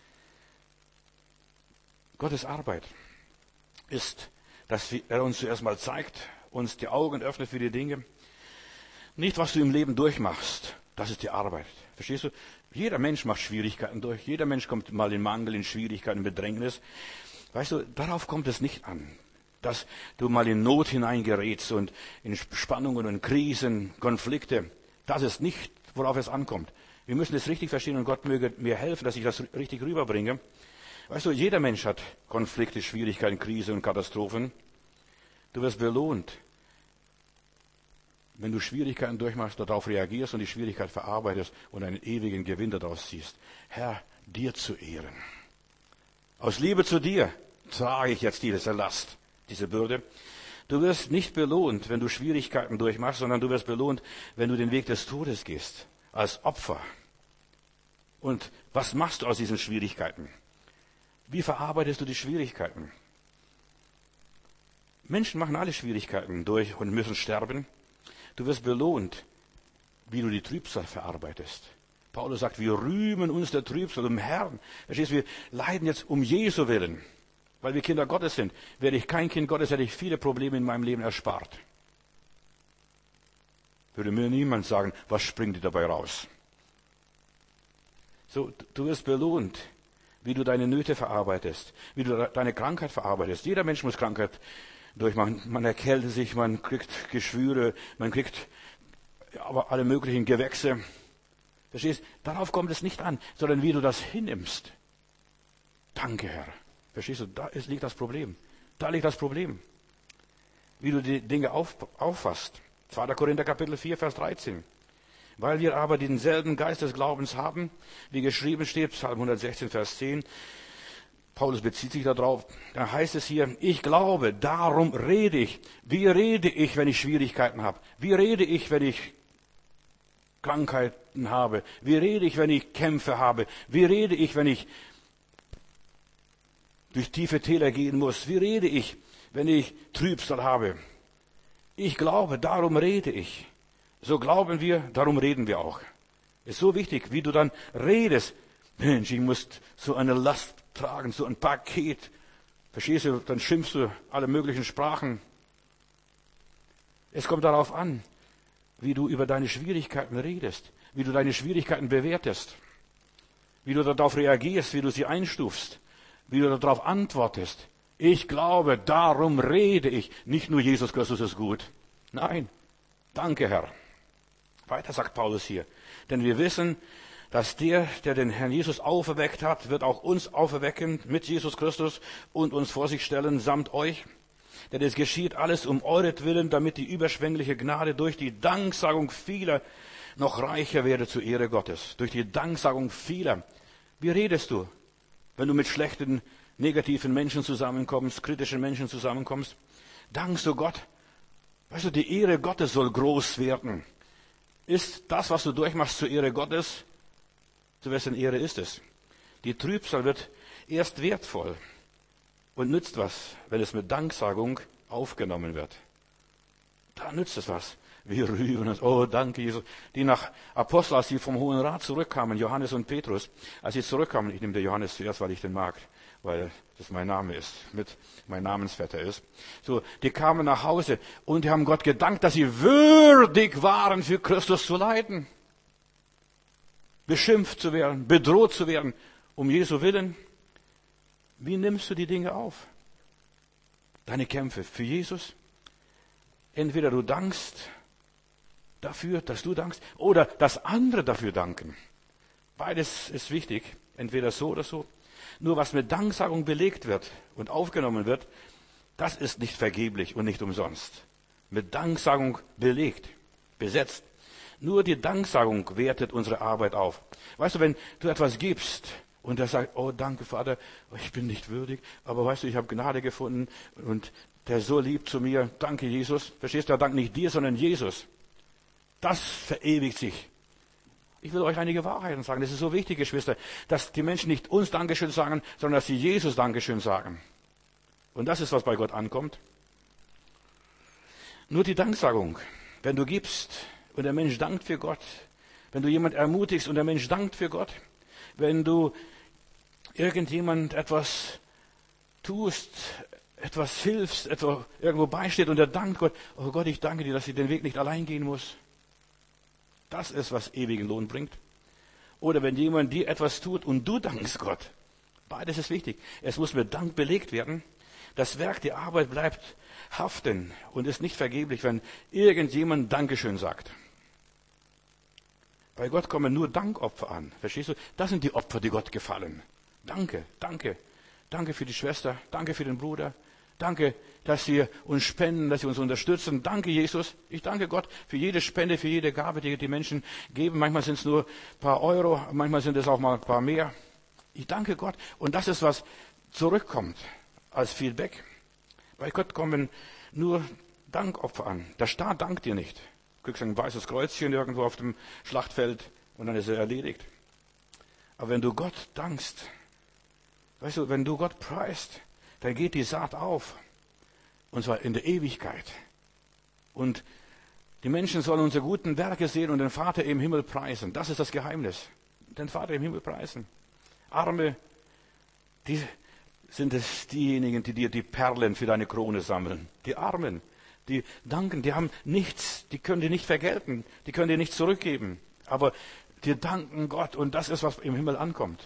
Gottes Arbeit ist, dass er uns zuerst mal zeigt, uns die Augen öffnet für die Dinge. Nicht, was du im Leben durchmachst. Das ist die Arbeit. Verstehst du? Jeder Mensch macht Schwierigkeiten durch. Jeder Mensch kommt mal in Mangel, in Schwierigkeiten, in Bedrängnis. Weißt du, darauf kommt es nicht an, dass du mal in Not hineingerätst und in Spannungen und Krisen, Konflikte. Das ist nicht, worauf es ankommt. Wir müssen es richtig verstehen und Gott möge mir helfen, dass ich das richtig rüberbringe. Weißt du, jeder Mensch hat Konflikte, Schwierigkeiten, Krisen und Katastrophen. Du wirst belohnt, wenn du Schwierigkeiten durchmachst, darauf reagierst und die Schwierigkeit verarbeitest und einen ewigen Gewinn daraus ziehst. Herr, dir zu ehren. Aus Liebe zu dir trage ich jetzt diese Last, diese Bürde. Du wirst nicht belohnt, wenn du Schwierigkeiten durchmachst, sondern du wirst belohnt, wenn du den Weg des Todes gehst, als Opfer. Und was machst du aus diesen Schwierigkeiten? Wie verarbeitest du die Schwierigkeiten? Menschen machen alle Schwierigkeiten durch und müssen sterben. Du wirst belohnt, wie du die Trübsal verarbeitest. Paulus sagt, wir rühmen uns der Trübsal im Herrn. Verstehst du, wir leiden jetzt um Jesu willen, weil wir Kinder Gottes sind. Wäre ich kein Kind Gottes, hätte ich viele Probleme in meinem Leben erspart. Würde mir niemand sagen, was springt dir dabei raus? So, du wirst belohnt, wie du deine Nöte verarbeitest, wie du deine Krankheit verarbeitest. Jeder Mensch muss Krankheit durchmachen. Man erkältet sich, man kriegt Geschwüre, man kriegt aber alle möglichen Gewächse. Verstehst? Darauf kommt es nicht an, sondern wie du das hinnimmst. Danke, Herr. Verstehst du? Da ist, liegt das Problem. Da liegt das Problem. Wie du die Dinge auf, auffasst. zweiter Korinther Kapitel vier, Vers dreizehn. Weil wir aber denselben Geist des Glaubens haben, wie geschrieben steht, Psalm hundertsechzehn, Vers zehn, Paulus bezieht sich darauf, da heißt es hier, ich glaube, darum rede ich. Wie rede ich, wenn ich Schwierigkeiten habe? Wie rede ich, wenn ich Krankheiten habe? Wie rede ich, wenn ich Kämpfe habe? Wie rede ich, wenn ich durch tiefe Täler gehen muss? Wie rede ich, wenn ich Trübsal habe? Ich glaube, darum rede ich. So glauben wir, darum reden wir auch. Ist so wichtig, wie du dann redest. Mensch, ich muss so eine Last tragen, so ein Paket. Verstehst du? Dann schimpfst du alle möglichen Sprachen. Es kommt darauf an, wie du über deine Schwierigkeiten redest, wie du deine Schwierigkeiten bewertest, wie du darauf reagierst, wie du sie einstufst, wie du darauf antwortest. Ich glaube, darum rede ich. Nicht nur Jesus Christus ist gut. Nein, danke Herr. Weiter sagt Paulus hier. Denn wir wissen, dass der, der den Herrn Jesus auferweckt hat, wird auch uns auferwecken mit Jesus Christus und uns vor sich stellen samt euch. Denn es geschieht alles um euretwillen, damit die überschwängliche Gnade durch die Danksagung vieler noch reicher werde zur Ehre Gottes. Durch die Danksagung vieler. Wie redest du, wenn du mit schlechten, negativen Menschen zusammenkommst, kritischen Menschen zusammenkommst? Dankst du Gott? Weißt du, die Ehre Gottes soll groß werden. Ist das, was du durchmachst, zur Ehre Gottes? Zu wessen Ehre ist es? Die Trübsal wird erst wertvoll und nützt was, wenn es mit Danksagung aufgenommen wird. Da nützt es was. Wir rühmen uns. Oh, danke, Jesus. Die nach Apostel, als sie vom Hohen Rat zurückkamen, Johannes und Petrus, als sie zurückkamen, ich nehme den Johannes zuerst, weil ich den mag, weil das mein Name ist, mit mein Namensvetter ist. So, die kamen nach Hause und die haben Gott gedankt, dass sie würdig waren, für Christus zu leiden. Beschimpft zu werden, bedroht zu werden, um Jesu willen. Wie nimmst du die Dinge auf? Deine Kämpfe für Jesus? Entweder du dankst dafür, dass du dankst, oder dass andere dafür danken. Beides ist wichtig, entweder so oder so. Nur was mit Danksagung belegt wird und aufgenommen wird, das ist nicht vergeblich und nicht umsonst. Mit Danksagung belegt, besetzt. Nur die Danksagung wertet unsere Arbeit auf. Weißt du, wenn du etwas gibst Und er sagt, oh danke Vater, ich bin nicht würdig, aber weißt du, ich habe Gnade gefunden und der so lieb zu mir, danke Jesus. Verstehst du, er dankt nicht dir, sondern Jesus. Das verewigt sich. Ich will euch einige Wahrheiten sagen, das ist so wichtig, Geschwister, dass die Menschen nicht uns Dankeschön sagen, sondern dass sie Jesus Dankeschön sagen. Und das ist, was bei Gott ankommt. Nur die Danksagung, wenn du gibst und der Mensch dankt für Gott, wenn du jemand ermutigst und der Mensch dankt für Gott, wenn du irgendjemand etwas tust, etwas hilfst, etwa irgendwo beisteht und er dankt Gott, oh Gott, ich danke dir, dass ich den Weg nicht allein gehen muss. Das ist, was ewigen Lohn bringt. Oder wenn jemand dir etwas tut und du dankst Gott. Beides ist wichtig. Es muss mit Dank belegt werden. Das Werk, die Arbeit bleibt haften und ist nicht vergeblich, wenn irgendjemand Dankeschön sagt. Bei Gott kommen nur Dankopfer an. Verstehst du? Das sind die Opfer, die Gott gefallen. Danke, danke. Danke für die Schwester, danke für den Bruder. Danke, dass Sie uns spenden, dass Sie uns unterstützen. Danke, Jesus. Ich danke Gott für jede Spende, für jede Gabe, die die Menschen geben. Manchmal sind es nur ein paar Euro, manchmal sind es auch mal ein paar mehr. Ich danke Gott. Und das ist, was zurückkommt als Feedback. Bei Gott kommen nur Dankopfer an. Der Staat dankt dir nicht. Du kriegst ein weißes Kreuzchen irgendwo auf dem Schlachtfeld und dann ist er erledigt. Aber wenn du Gott dankst, weißt du, wenn du Gott preist, dann geht die Saat auf. Und zwar in der Ewigkeit. Und die Menschen sollen unsere guten Werke sehen und den Vater im Himmel preisen. Das ist das Geheimnis. Den Vater im Himmel preisen. Arme, die sind es diejenigen, die dir die Perlen für deine Krone sammeln. Die Armen, die danken, die haben nichts, die können dir nicht vergelten, die können dir nichts zurückgeben. Aber die danken Gott und das ist, was im Himmel ankommt.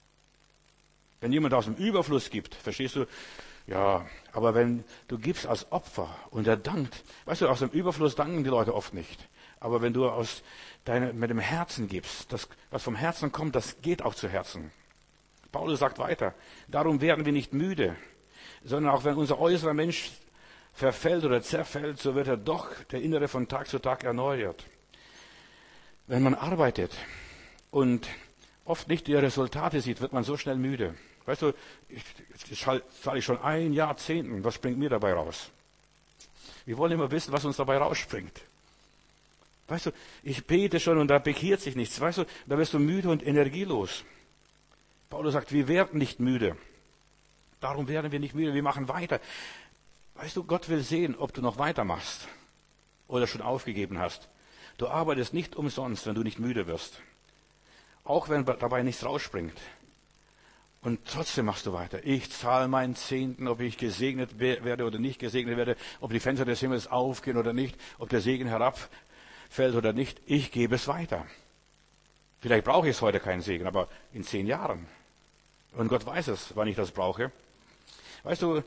Wenn jemand aus dem Überfluss gibt, verstehst du, ja, aber wenn du gibst als Opfer und er dankt, weißt du, aus dem Überfluss danken die Leute oft nicht. Aber wenn du aus deine, mit dem Herzen gibst, das, was vom Herzen kommt, das geht auch zu Herzen. Paulus sagt weiter, darum werden wir nicht müde, sondern auch wenn unser äußerer Mensch verfällt oder zerfällt, so wird er doch der Innere von Tag zu Tag erneuert. Wenn man arbeitet und oft nicht die Resultate sieht, wird man so schnell müde. Weißt du, ich, ich zahle ich schon ein Jahrzehnt, was springt mir dabei raus? Wir wollen immer wissen, was uns dabei rausspringt. Weißt du, ich bete schon und da bekehrt sich nichts. Weißt du, da wirst du müde und energielos. Paulus sagt, wir werden nicht müde. Darum werden wir nicht müde, wir machen weiter. Weißt du, Gott will sehen, ob du noch weitermachst oder schon aufgegeben hast. Du arbeitest nicht umsonst, wenn du nicht müde wirst. Auch wenn dabei nichts rausspringt. Und trotzdem machst du weiter. Ich zahle meinen Zehnten, ob ich gesegnet werde oder nicht gesegnet werde, ob die Fenster des Himmels aufgehen oder nicht, ob der Segen herabfällt oder nicht. Ich gebe es weiter. Vielleicht brauche ich es heute keinen Segen, aber in zehn Jahren. Und Gott weiß es, wann ich das brauche. Weißt du,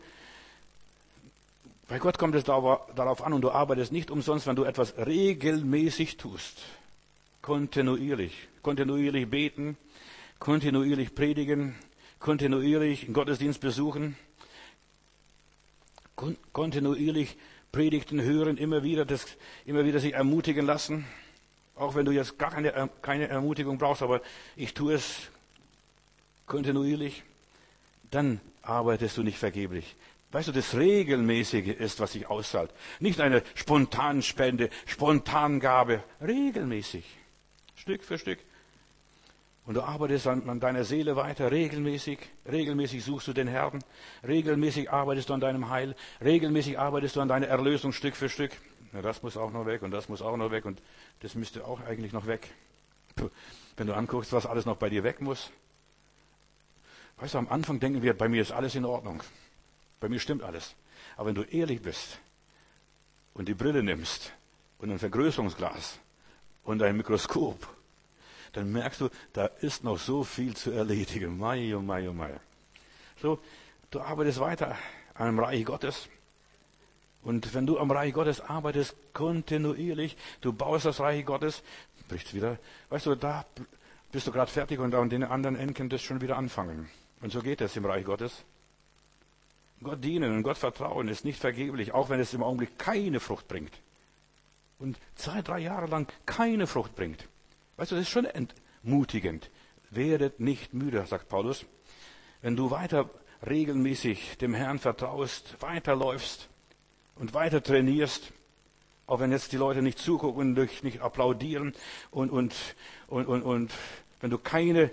bei Gott kommt es darauf an und du arbeitest nicht umsonst, wenn du etwas regelmäßig tust. Kontinuierlich. Kontinuierlich beten, kontinuierlich predigen, kontinuierlich den Gottesdienst besuchen, kon- kontinuierlich Predigten hören, immer wieder, das, immer wieder sich ermutigen lassen. Auch wenn du jetzt gar keine, keine Ermutigung brauchst, aber ich tue es kontinuierlich, dann arbeitest du nicht vergeblich. Weißt du, das Regelmäßige ist, was sich auszahlt. Nicht eine Spontanspende, Spontangabe, regelmäßig. Stück für Stück. Und du arbeitest an, an deiner Seele weiter, regelmäßig. Regelmäßig suchst du den Herrn. Regelmäßig arbeitest du an deinem Heil. Regelmäßig arbeitest du an deiner Erlösung Stück für Stück. Na, das muss auch noch weg und das muss auch noch weg und das müsste auch eigentlich noch weg. Puh, wenn du anguckst, was alles noch bei dir weg muss. Weißt du, am Anfang denken wir, bei mir ist alles in Ordnung. Bei mir stimmt alles. Aber wenn du ehrlich bist und die Brille nimmst und ein Vergrößerungsglas und ein Mikroskop, dann merkst du, da ist noch so viel zu erledigen. Mai, oh mai, oh mai. So, du arbeitest weiter an dem Reich Gottes. Und wenn du am Reich Gottes arbeitest, kontinuierlich, du baust das Reich Gottes, bricht wieder, weißt du, da bist du gerade fertig und an den anderen Enden kannst du schon wieder anfangen. Und so geht es im Reich Gottes. Gott dienen und Gott vertrauen ist nicht vergeblich, auch wenn es im Augenblick keine Frucht bringt. Und zwei, drei Jahre lang keine Frucht bringt. Weißt du, das ist schon entmutigend. werdet nicht müde, sagt Paulus. Wenn du weiter regelmäßig dem Herrn vertraust, weiterläufst und weiter trainierst, auch wenn jetzt die Leute nicht zugucken, nicht applaudieren und, und, und, und, und wenn du keine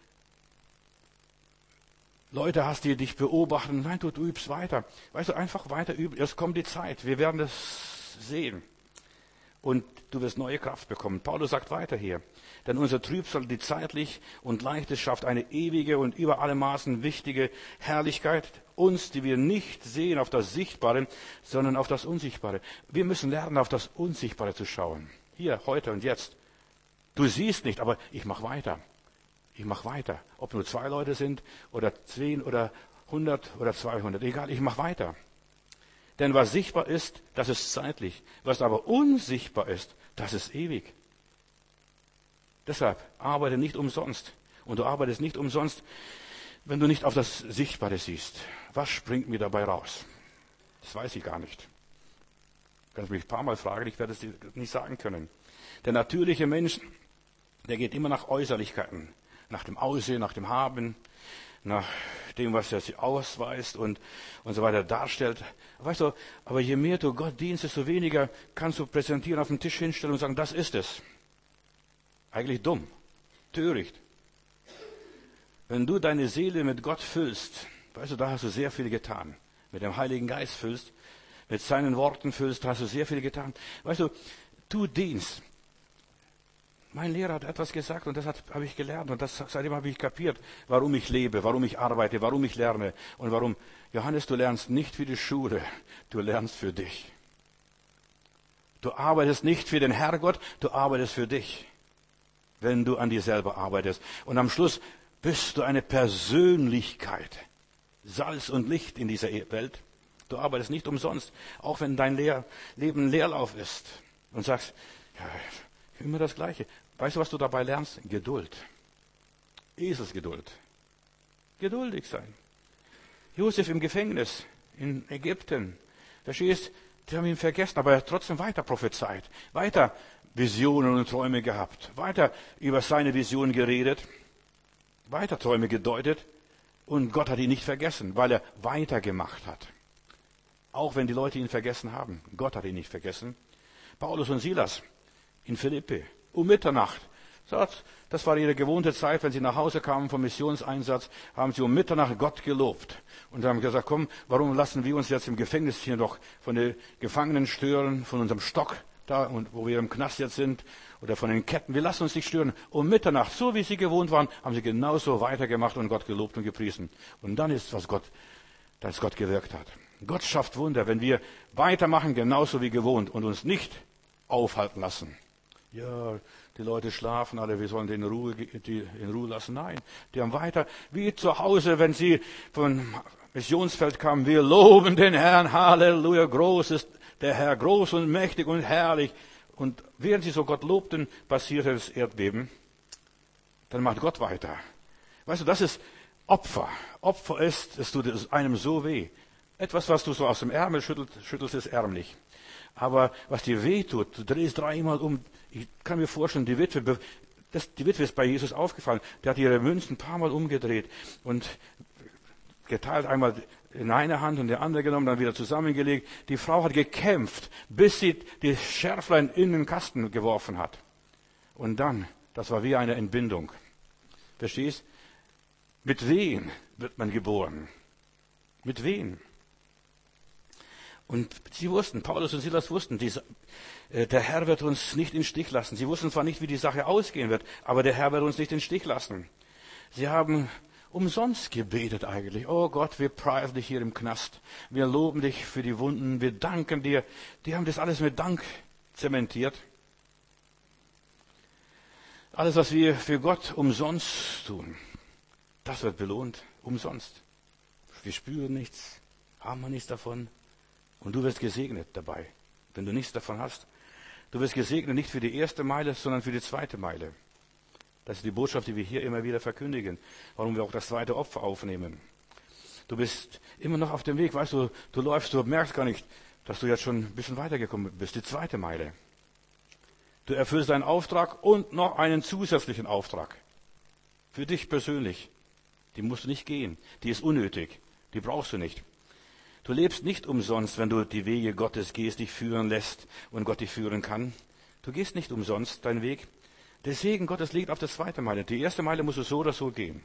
Leute hast, die dich beobachten, nein, du, du übst weiter. Weißt du, einfach weiter üben. Es kommt die Zeit. Wir werden das sehen. Und du wirst neue Kraft bekommen. Paulus sagt weiter hier. Denn unser Trübsal, die zeitlich und leichtes, schafft eine ewige und über alle Maßen wichtige Herrlichkeit. Uns, die wir nicht sehen auf das Sichtbare, sondern auf das Unsichtbare. Wir müssen lernen, auf das Unsichtbare zu schauen. Hier, heute und jetzt. Du siehst nicht, aber ich mache weiter. Ich mache weiter. Ob nur zwei Leute sind oder zehn oder hundert oder zweihundert. Egal, ich mache weiter. Denn was sichtbar ist, das ist zeitlich. Was aber unsichtbar ist, das ist ewig. Deshalb arbeite nicht umsonst. Und du arbeitest nicht umsonst, wenn du nicht auf das Sichtbare siehst. Was springt mir dabei raus? Das weiß ich gar nicht. Du kannst mich ein paar Mal fragen, ich werde es dir nicht sagen können. Der natürliche Mensch, der geht immer nach Äußerlichkeiten. Nach dem Aussehen, nach dem Haben, nach dem, was er sich ausweist und, und so weiter darstellt. Weißt du, aber je mehr du Gott dienst, desto weniger kannst du präsentieren, auf den Tisch hinstellen und sagen, das ist es. Eigentlich dumm, töricht. Wenn du deine Seele mit Gott füllst, weißt du, da hast du sehr viel getan. Mit dem Heiligen Geist füllst, mit seinen Worten füllst, hast du sehr viel getan. Weißt du, tu Dienst. Mein Lehrer hat etwas gesagt und das habe ich gelernt und das, seitdem habe ich kapiert, warum ich lebe, warum ich arbeite, warum ich lerne und warum. Johannes, du lernst nicht für die Schule, du lernst für dich. Du arbeitest nicht für den Herrgott, du arbeitest für dich, wenn du an dir selber arbeitest. Und am Schluss bist du eine Persönlichkeit, Salz und Licht in dieser Welt. Du arbeitest nicht umsonst, auch wenn dein Lehr- Leben Leerlauf ist und sagst, ja, immer das Gleiche. Weißt du, was du dabei lernst? Geduld. Eselsgeduld. Geduldig sein. Josef im Gefängnis in Ägypten. Verstehst? Die haben ihn vergessen, aber er hat trotzdem weiter prophezeit. Weiter Visionen und Träume gehabt. Weiter über seine Vision geredet. Weiter Träume gedeutet. Und Gott hat ihn nicht vergessen, weil er weitergemacht hat. Auch wenn die Leute ihn vergessen haben. Gott hat ihn nicht vergessen. Paulus und Silas in Philippi, um Mitternacht. Das war ihre gewohnte Zeit, wenn sie nach Hause kamen vom Missionseinsatz, haben sie um Mitternacht Gott gelobt. Und haben gesagt, komm, warum lassen wir uns jetzt im Gefängnis hier noch von den Gefangenen stören, von unserem Stock da, und wo wir im Knast jetzt sind, oder von den Ketten. Wir lassen uns nicht stören. Um Mitternacht, so wie sie gewohnt waren, haben sie genauso weitergemacht und Gott gelobt und gepriesen. Und dann ist, was Gott, dass Gott gewirkt hat. Gott schafft Wunder, wenn wir weitermachen, genauso wie gewohnt und uns nicht aufhalten lassen. Ja, die Leute schlafen alle, wir sollen die in Ruhe, die in Ruhe lassen. Nein, die haben weiter, wie zu Hause, wenn sie vom Missionsfeld kamen, wir loben den Herrn, Halleluja, groß ist der Herr, groß und mächtig und herrlich. Und während sie so Gott lobten, passierte das Erdbeben. Dann macht Gott weiter. Weißt du, das ist Opfer. Opfer ist, es tut einem so weh. Etwas, was du so aus dem Ärmel schüttelst, schüttelst ist ärmlich. Aber was dir weh tut, du drehst dreimal um. Ich kann mir vorstellen, die Witwe, das, die Witwe ist bei Jesus aufgefallen. Der hat ihre Münzen ein paar Mal umgedreht und geteilt, einmal in eine Hand und die andere genommen, dann wieder zusammengelegt. Die Frau hat gekämpft, bis sie die Schärflein in den Kasten geworfen hat. Und dann, das war wie eine Entbindung. Verstehst? Mit Wehen wird man geboren. Mit Wehen. Und sie wussten, Paulus und Silas wussten, dieser, äh, der Herr wird uns nicht in den Stich lassen. Sie wussten zwar nicht, wie die Sache ausgehen wird, aber der Herr wird uns nicht in den Stich lassen. Sie haben umsonst gebetet eigentlich. Oh Gott, wir preisen dich hier im Knast. Wir loben dich für die Wunden. Wir danken dir. Die haben das alles mit Dank zementiert. Alles, was wir für Gott umsonst tun, das wird belohnt. Umsonst. Wir spüren nichts, haben wir nichts davon. Und du wirst gesegnet dabei, wenn du nichts davon hast. Du wirst gesegnet nicht für die erste Meile, sondern für die zweite Meile. Das ist die Botschaft, die wir hier immer wieder verkündigen, warum wir auch das zweite Opfer aufnehmen. Du bist immer noch auf dem Weg, weißt du, du läufst, du merkst gar nicht, dass du jetzt schon ein bisschen weitergekommen bist, die zweite Meile. Du erfüllst deinen Auftrag und noch einen zusätzlichen Auftrag. Für dich persönlich. Die musst du nicht gehen. Die ist unnötig. Die brauchst du nicht. Du lebst nicht umsonst, wenn du die Wege Gottes gehst, dich führen lässt und Gott dich führen kann. Du gehst nicht umsonst deinen Weg. Der Segen Gottes liegt auf der zweiten Meile. Die erste Meile musst du so oder so gehen.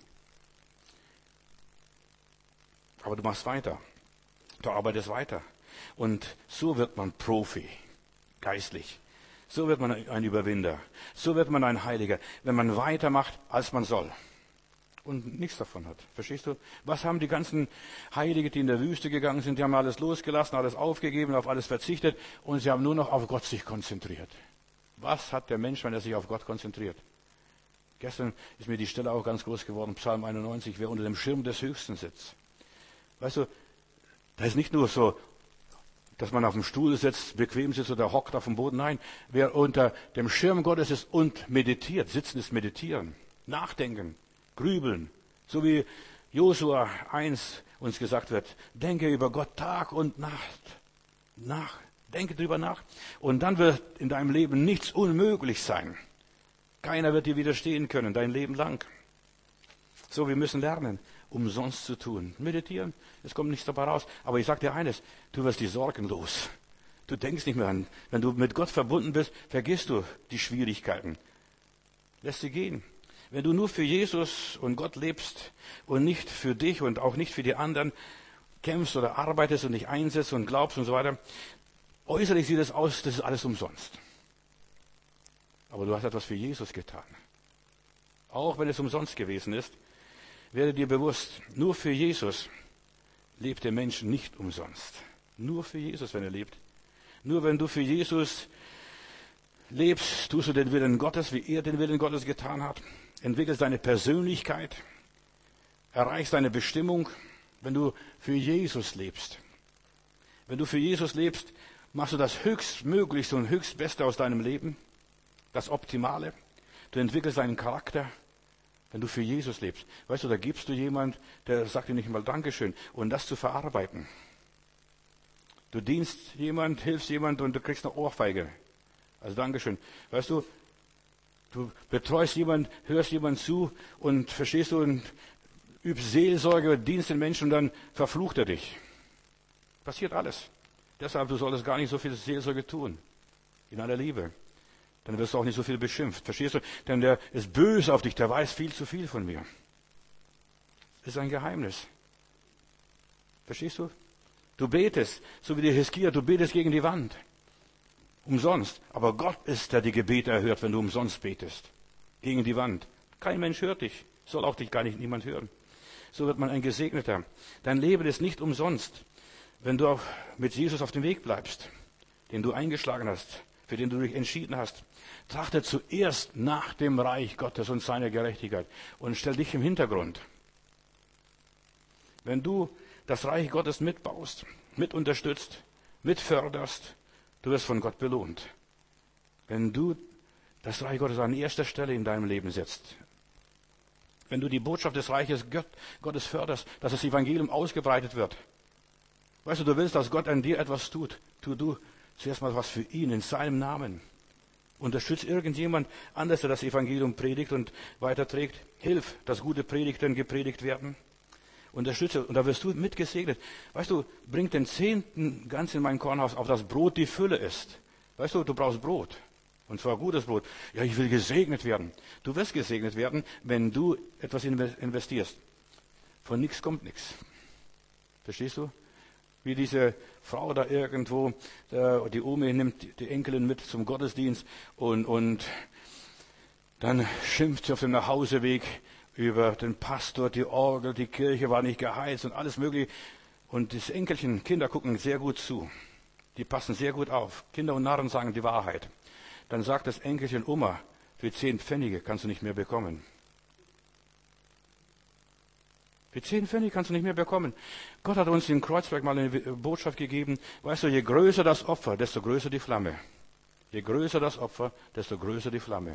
Aber du machst weiter. Du arbeitest weiter. Und so wird man Profi, geistlich. So wird man ein Überwinder. So wird man ein Heiliger, wenn man weitermacht, als man soll. Und nichts davon hat. Verstehst du? Was haben die ganzen Heilige, die in der Wüste gegangen sind, die haben alles losgelassen, alles aufgegeben, auf alles verzichtet und sie haben nur noch auf Gott sich konzentriert. Was hat der Mensch, wenn er sich auf Gott konzentriert? Gestern ist mir die Stelle auch ganz groß geworden, Psalm einundneunzig, wer unter dem Schirm des Höchsten sitzt. Weißt du, da ist nicht nur so, dass man auf dem Stuhl sitzt, bequem sitzt oder hockt auf dem Boden. Nein, wer unter dem Schirm Gottes ist und meditiert, sitzen ist meditieren, nachdenken, grübeln, so wie Josua eins uns gesagt wird, denke über Gott Tag und Nacht, nach, denke drüber nach. Und dann wird in deinem Leben nichts unmöglich sein. Keiner wird dir widerstehen können, dein Leben lang. So, wir müssen lernen, umsonst zu tun. Meditieren, es kommt nichts dabei raus. Aber ich sage dir eines, du wirst die Sorgen los. Du denkst nicht mehr an, wenn du mit Gott verbunden bist, vergisst du die Schwierigkeiten. Lässt sie gehen. Wenn du nur für Jesus und Gott lebst und nicht für dich und auch nicht für die anderen kämpfst oder arbeitest und dich einsetzt und glaubst und so weiter, äußerlich sieht es aus, das ist alles umsonst. Aber du hast etwas für Jesus getan. Auch wenn es umsonst gewesen ist, werde dir bewusst, nur für Jesus lebt der Mensch nicht umsonst. Nur für Jesus, wenn er lebt. Nur wenn du für Jesus lebst, tust du den Willen Gottes, wie er den Willen Gottes getan hat. Entwickelst deine Persönlichkeit, erreichst deine Bestimmung, wenn du für Jesus lebst. Wenn du für Jesus lebst, machst du das Höchstmöglichste und Höchstbeste aus deinem Leben, das Optimale. Du entwickelst deinen Charakter, wenn du für Jesus lebst. Weißt du, da gibst du jemand, der sagt dir nicht mal Dankeschön, und das zu verarbeiten. Du dienst jemand, hilfst jemand und du kriegst eine Ohrfeige. Also Dankeschön. Weißt du, du betreust jemand, hörst jemand zu und verstehst du und übst Seelsorge, dienst den Menschen und dann verflucht er dich. Passiert alles. Deshalb, du solltest gar nicht so viel Seelsorge tun. In aller Liebe. Dann wirst du auch nicht so viel beschimpft. Verstehst du? Denn der ist böse auf dich, der weiß viel zu viel von mir. Das ist ein Geheimnis. Verstehst du? Du betest, so wie der Hiskia, du betest gegen die Wand. Umsonst. Aber Gott ist, der die Gebete erhört, wenn du umsonst betest. Gegen die Wand. Kein Mensch hört dich. Soll auch dich gar nicht niemand hören. So wird man ein Gesegneter. Dein Leben ist nicht umsonst, wenn du auch mit Jesus auf dem Weg bleibst, den du eingeschlagen hast, für den du dich entschieden hast. Trachte zuerst nach dem Reich Gottes und seiner Gerechtigkeit und stell dich im Hintergrund. Wenn du das Reich Gottes mitbaust, mit unterstützt, mitförderst, du wirst von Gott belohnt. Wenn du das Reich Gottes an erster Stelle in deinem Leben setzt, wenn du die Botschaft des Reiches Gottes förderst, dass das Evangelium ausgebreitet wird. Weißt du, du willst, dass Gott an dir etwas tut. Tu du zuerst mal was für ihn in seinem Namen. Unterstützt irgendjemand anders, der das Evangelium predigt und weiterträgt. Hilf, dass gute Predigten gepredigt werden. Unterstütze, und da wirst du mitgesegnet. Weißt du, bring den Zehnten ganz in mein Kornhaus, auf das Brot die Fülle ist. Weißt du, du brauchst Brot. Und zwar gutes Brot. Ja, ich will gesegnet werden. Du wirst gesegnet werden, wenn du etwas investierst. Von nichts kommt nichts. Verstehst du? Wie diese Frau da irgendwo, die Omi nimmt die Enkelin mit zum Gottesdienst und, und dann schimpft sie auf dem Nachhauseweg über den Pastor, die Orgel, die Kirche war nicht geheizt und alles mögliche. Und das Enkelchen, Kinder gucken sehr gut zu. Die passen sehr gut auf. Kinder und Narren sagen die Wahrheit. Dann sagt das Enkelchen, Oma, für zehn Pfennige kannst du nicht mehr bekommen. Für zehn Pfennige kannst du nicht mehr bekommen. Gott hat uns in Kreuzberg mal eine Botschaft gegeben. Weißt du, je größer das Opfer, desto größer die Flamme. Je größer das Opfer, desto größer die Flamme.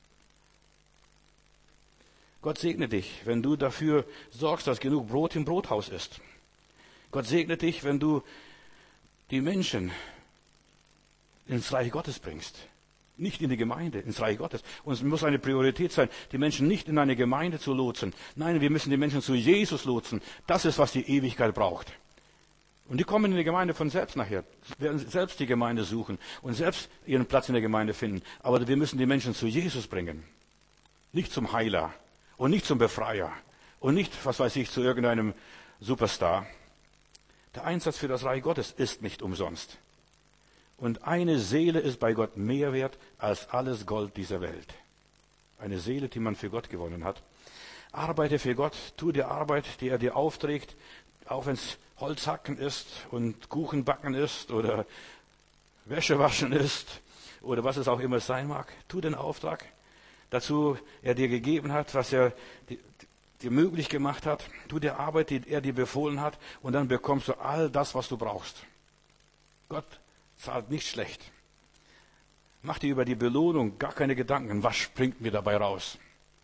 Gott segne dich, wenn du dafür sorgst, dass genug Brot im Brothaus ist. Gott segne dich, wenn du die Menschen ins Reich Gottes bringst. Nicht in die Gemeinde, ins Reich Gottes. Und es muss eine Priorität sein, die Menschen nicht in eine Gemeinde zu lotsen. Nein, wir müssen die Menschen zu Jesus lotsen. Das ist, was die Ewigkeit braucht. Und die kommen in die Gemeinde von selbst nachher, werden selbst die Gemeinde suchen und selbst ihren Platz in der Gemeinde finden. Aber wir müssen die Menschen zu Jesus bringen. Nicht zum Heiler und nicht zum Befreier und nicht, was weiß ich, zu irgendeinem Superstar. Der Einsatz für das Reich Gottes ist nicht umsonst. Und eine Seele ist bei Gott mehr wert als alles Gold dieser Welt. Eine Seele, die man für Gott gewonnen hat. Arbeite für Gott, tu die Arbeit, die er dir aufträgt, auch wenn es Holzhacken ist und Kuchen backen ist oder Wäsche waschen ist oder was es auch immer sein mag. Tu den Auftrag, dazu er dir gegeben hat, was er dir möglich gemacht hat. Tu die Arbeit, die er dir befohlen hat und dann bekommst du all das, was du brauchst. Gott zahlt nicht schlecht. Mach dir über die Belohnung gar keine Gedanken. Was springt mir dabei raus?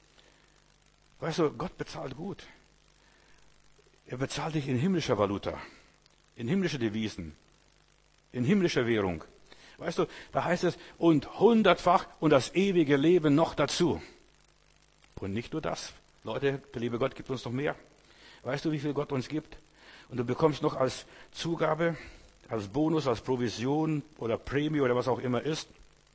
Weißt du, Gott bezahlt gut. Er bezahlt dich in himmlischer Valuta, in himmlischer Devisen, in himmlischer Währung. Weißt du, da heißt es, und hundertfach und das ewige Leben noch dazu. Und nicht nur das. Leute, der liebe Gott gibt uns noch mehr. Weißt du, wie viel Gott uns gibt? Und du bekommst noch als Zugabe, als Bonus, als Provision oder Prämie oder was auch immer ist.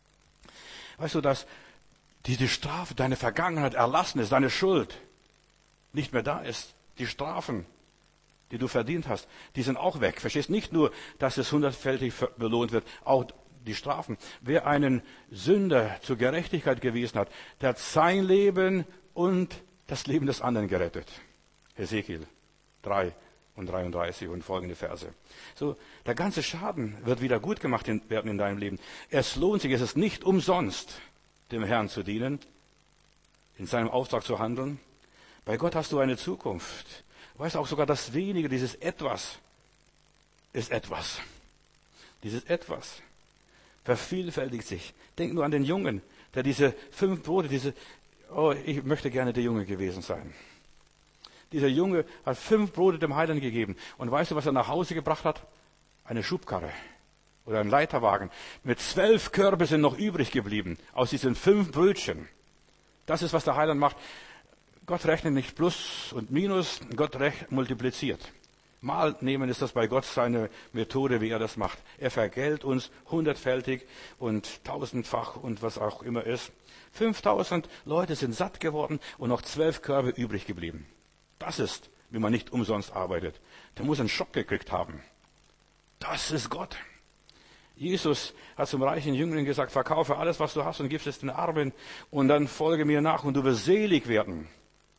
Weißt du, dass diese Strafe, deine Vergangenheit erlassen ist, deine Schuld nicht mehr da ist. Die Strafen, die du verdient hast, die sind auch weg. Verstehst nicht nur, dass es hundertfältig belohnt wird, auch die Strafen. Wer einen Sünder zur Gerechtigkeit gewiesen hat, der hat sein Leben und das Leben des anderen gerettet. Hesekiel drei und dreiunddreißig und folgende Verse. So, der ganze Schaden wird wieder gut gemacht werden in deinem Leben. Es lohnt sich, es ist nicht umsonst, dem Herrn zu dienen, in seinem Auftrag zu handeln. Bei Gott hast du eine Zukunft. Weißt du, auch sogar das Wenige, dieses Etwas, ist etwas. Dieses Etwas vervielfältigt sich. Denk nur an den Jungen, der diese fünf Brote, diese, oh, ich möchte gerne der Junge gewesen sein. Dieser Junge hat fünf Brote dem Heiland gegeben. Und weißt du, was er nach Hause gebracht hat? Eine Schubkarre oder ein Leiterwagen. Mit zwölf Körbe sind noch übrig geblieben aus diesen fünf Brötchen. Das ist, was der Heiland macht. Gott rechnet nicht Plus und Minus, Gott recht, multipliziert. Mal nehmen ist das bei Gott seine Methode, wie er das macht. Er vergällt uns hundertfältig und tausendfach und was auch immer ist. fünftausend Leute sind satt geworden und noch zwölf Körbe übrig geblieben. Das ist, wie man nicht umsonst arbeitet. Der muss einen Schock gekriegt haben. Das ist Gott. Jesus hat zum reichen Jüngling gesagt, verkaufe alles, was du hast und gib es den Armen und dann folge mir nach und du wirst selig werden.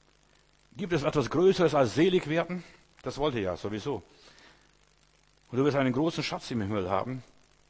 Gibt es etwas Größeres als selig werden? Das wollte er ja sowieso. Und du wirst einen großen Schatz im Himmel haben.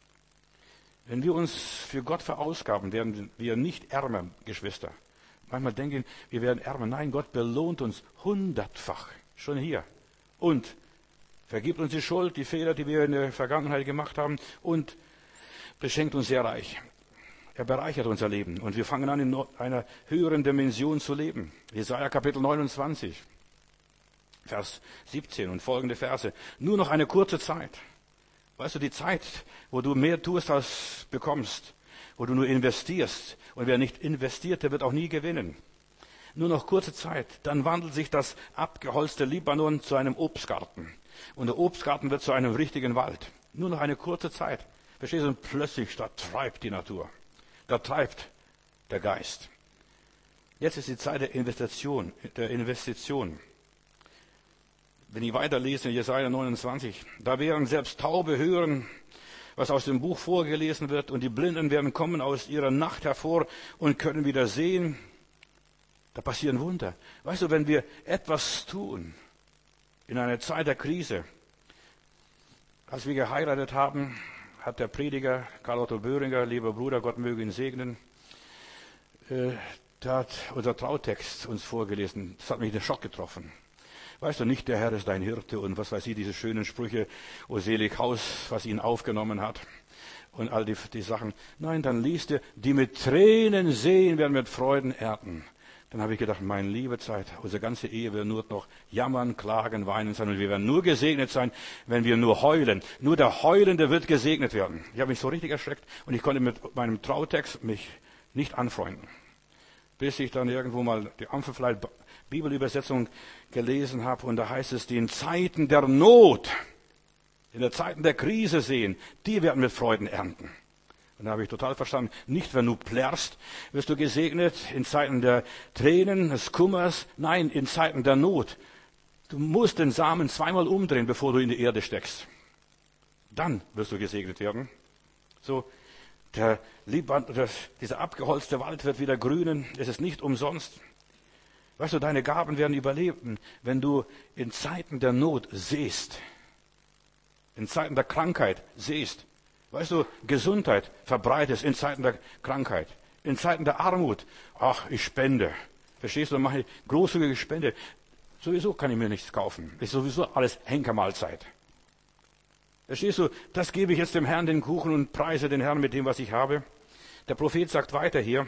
Wenn wir uns für Gott verausgaben, werden wir nicht ärmer, Geschwister. Manchmal denken, wir werden ärmer. Nein, Gott belohnt uns hundertfach. Schon hier. Und vergibt uns die Schuld, die Fehler, die wir in der Vergangenheit gemacht haben. Und beschenkt uns sehr reich. Er bereichert unser Leben. Und wir fangen an, in einer höheren Dimension zu leben. Jesaja Kapitel neunundzwanzig, Vers siebzehn und folgende Verse. Nur noch eine kurze Zeit. Weißt du, die Zeit, wo du mehr tust, als bekommst. Wo du nur investierst. Und wer nicht investiert, der wird auch nie gewinnen. Nur noch kurze Zeit. Dann wandelt sich das abgeholzte Libanon zu einem Obstgarten. Und der Obstgarten wird zu einem richtigen Wald. Nur noch eine kurze Zeit. Verstehst du? Und plötzlich, da treibt die Natur. Da treibt der Geist. Jetzt ist die Zeit der Investition. Der Investition. Wenn ich weiterlese in Jesaja neunundzwanzig, da werden selbst Taube hören, was aus dem Buch vorgelesen wird, und die Blinden werden kommen aus ihrer Nacht hervor und können wieder sehen. Da passieren Wunder. Weißt du, wenn wir etwas tun in einer Zeit der Krise, als wir geheiratet haben, hat der Prediger Karl Otto Böhringer, lieber Bruder, Gott möge ihn segnen, äh, der hat unser Trautext uns vorgelesen. Das hat mich in den Schock getroffen. Weißt du, nicht der Herr ist dein Hirte und was weiß ich, diese schönen Sprüche, o selig Haus, was ihn aufgenommen hat und all die, die Sachen. Nein, dann liest er, die mit Tränen sehen, werden mit Freuden ernten. Dann habe ich gedacht, meine liebe Zeit, unsere ganze Ehe wird nur noch jammern, klagen, weinen sein. Und wir werden nur gesegnet sein, wenn wir nur heulen. Nur der Heulende wird gesegnet werden. Ich habe mich so richtig erschreckt und ich konnte mit meinem Trautext mich nicht anfreunden. Bis ich dann irgendwo mal die Amplified Bibelübersetzung gelesen habe und da heißt es, die in Zeiten der Not, in der Zeiten der Krise sehen, die werden mit Freuden ernten. Und da habe ich total verstanden, nicht wenn du plärrst, wirst du gesegnet in Zeiten der Tränen, des Kummers, nein, in Zeiten der Not. Du musst den Samen zweimal umdrehen, bevor du in die Erde steckst. Dann wirst du gesegnet werden. So, der Liban, dieser abgeholzte Wald wird wieder grünen, es ist nicht umsonst. Weißt du, deine Gaben werden überleben, wenn du in Zeiten der Not sähst, in Zeiten der Krankheit sähst. Weißt du, Gesundheit verbreitest in Zeiten der Krankheit, in Zeiten der Armut. Ach, ich spende. Verstehst du, dann mache ich großzügige Spende. Sowieso kann ich mir nichts kaufen. Ist sowieso alles Henkermahlzeit. Verstehst du, das gebe ich jetzt dem Herrn den Kuchen und preise den Herrn mit dem, was ich habe. Der Prophet sagt weiter hier,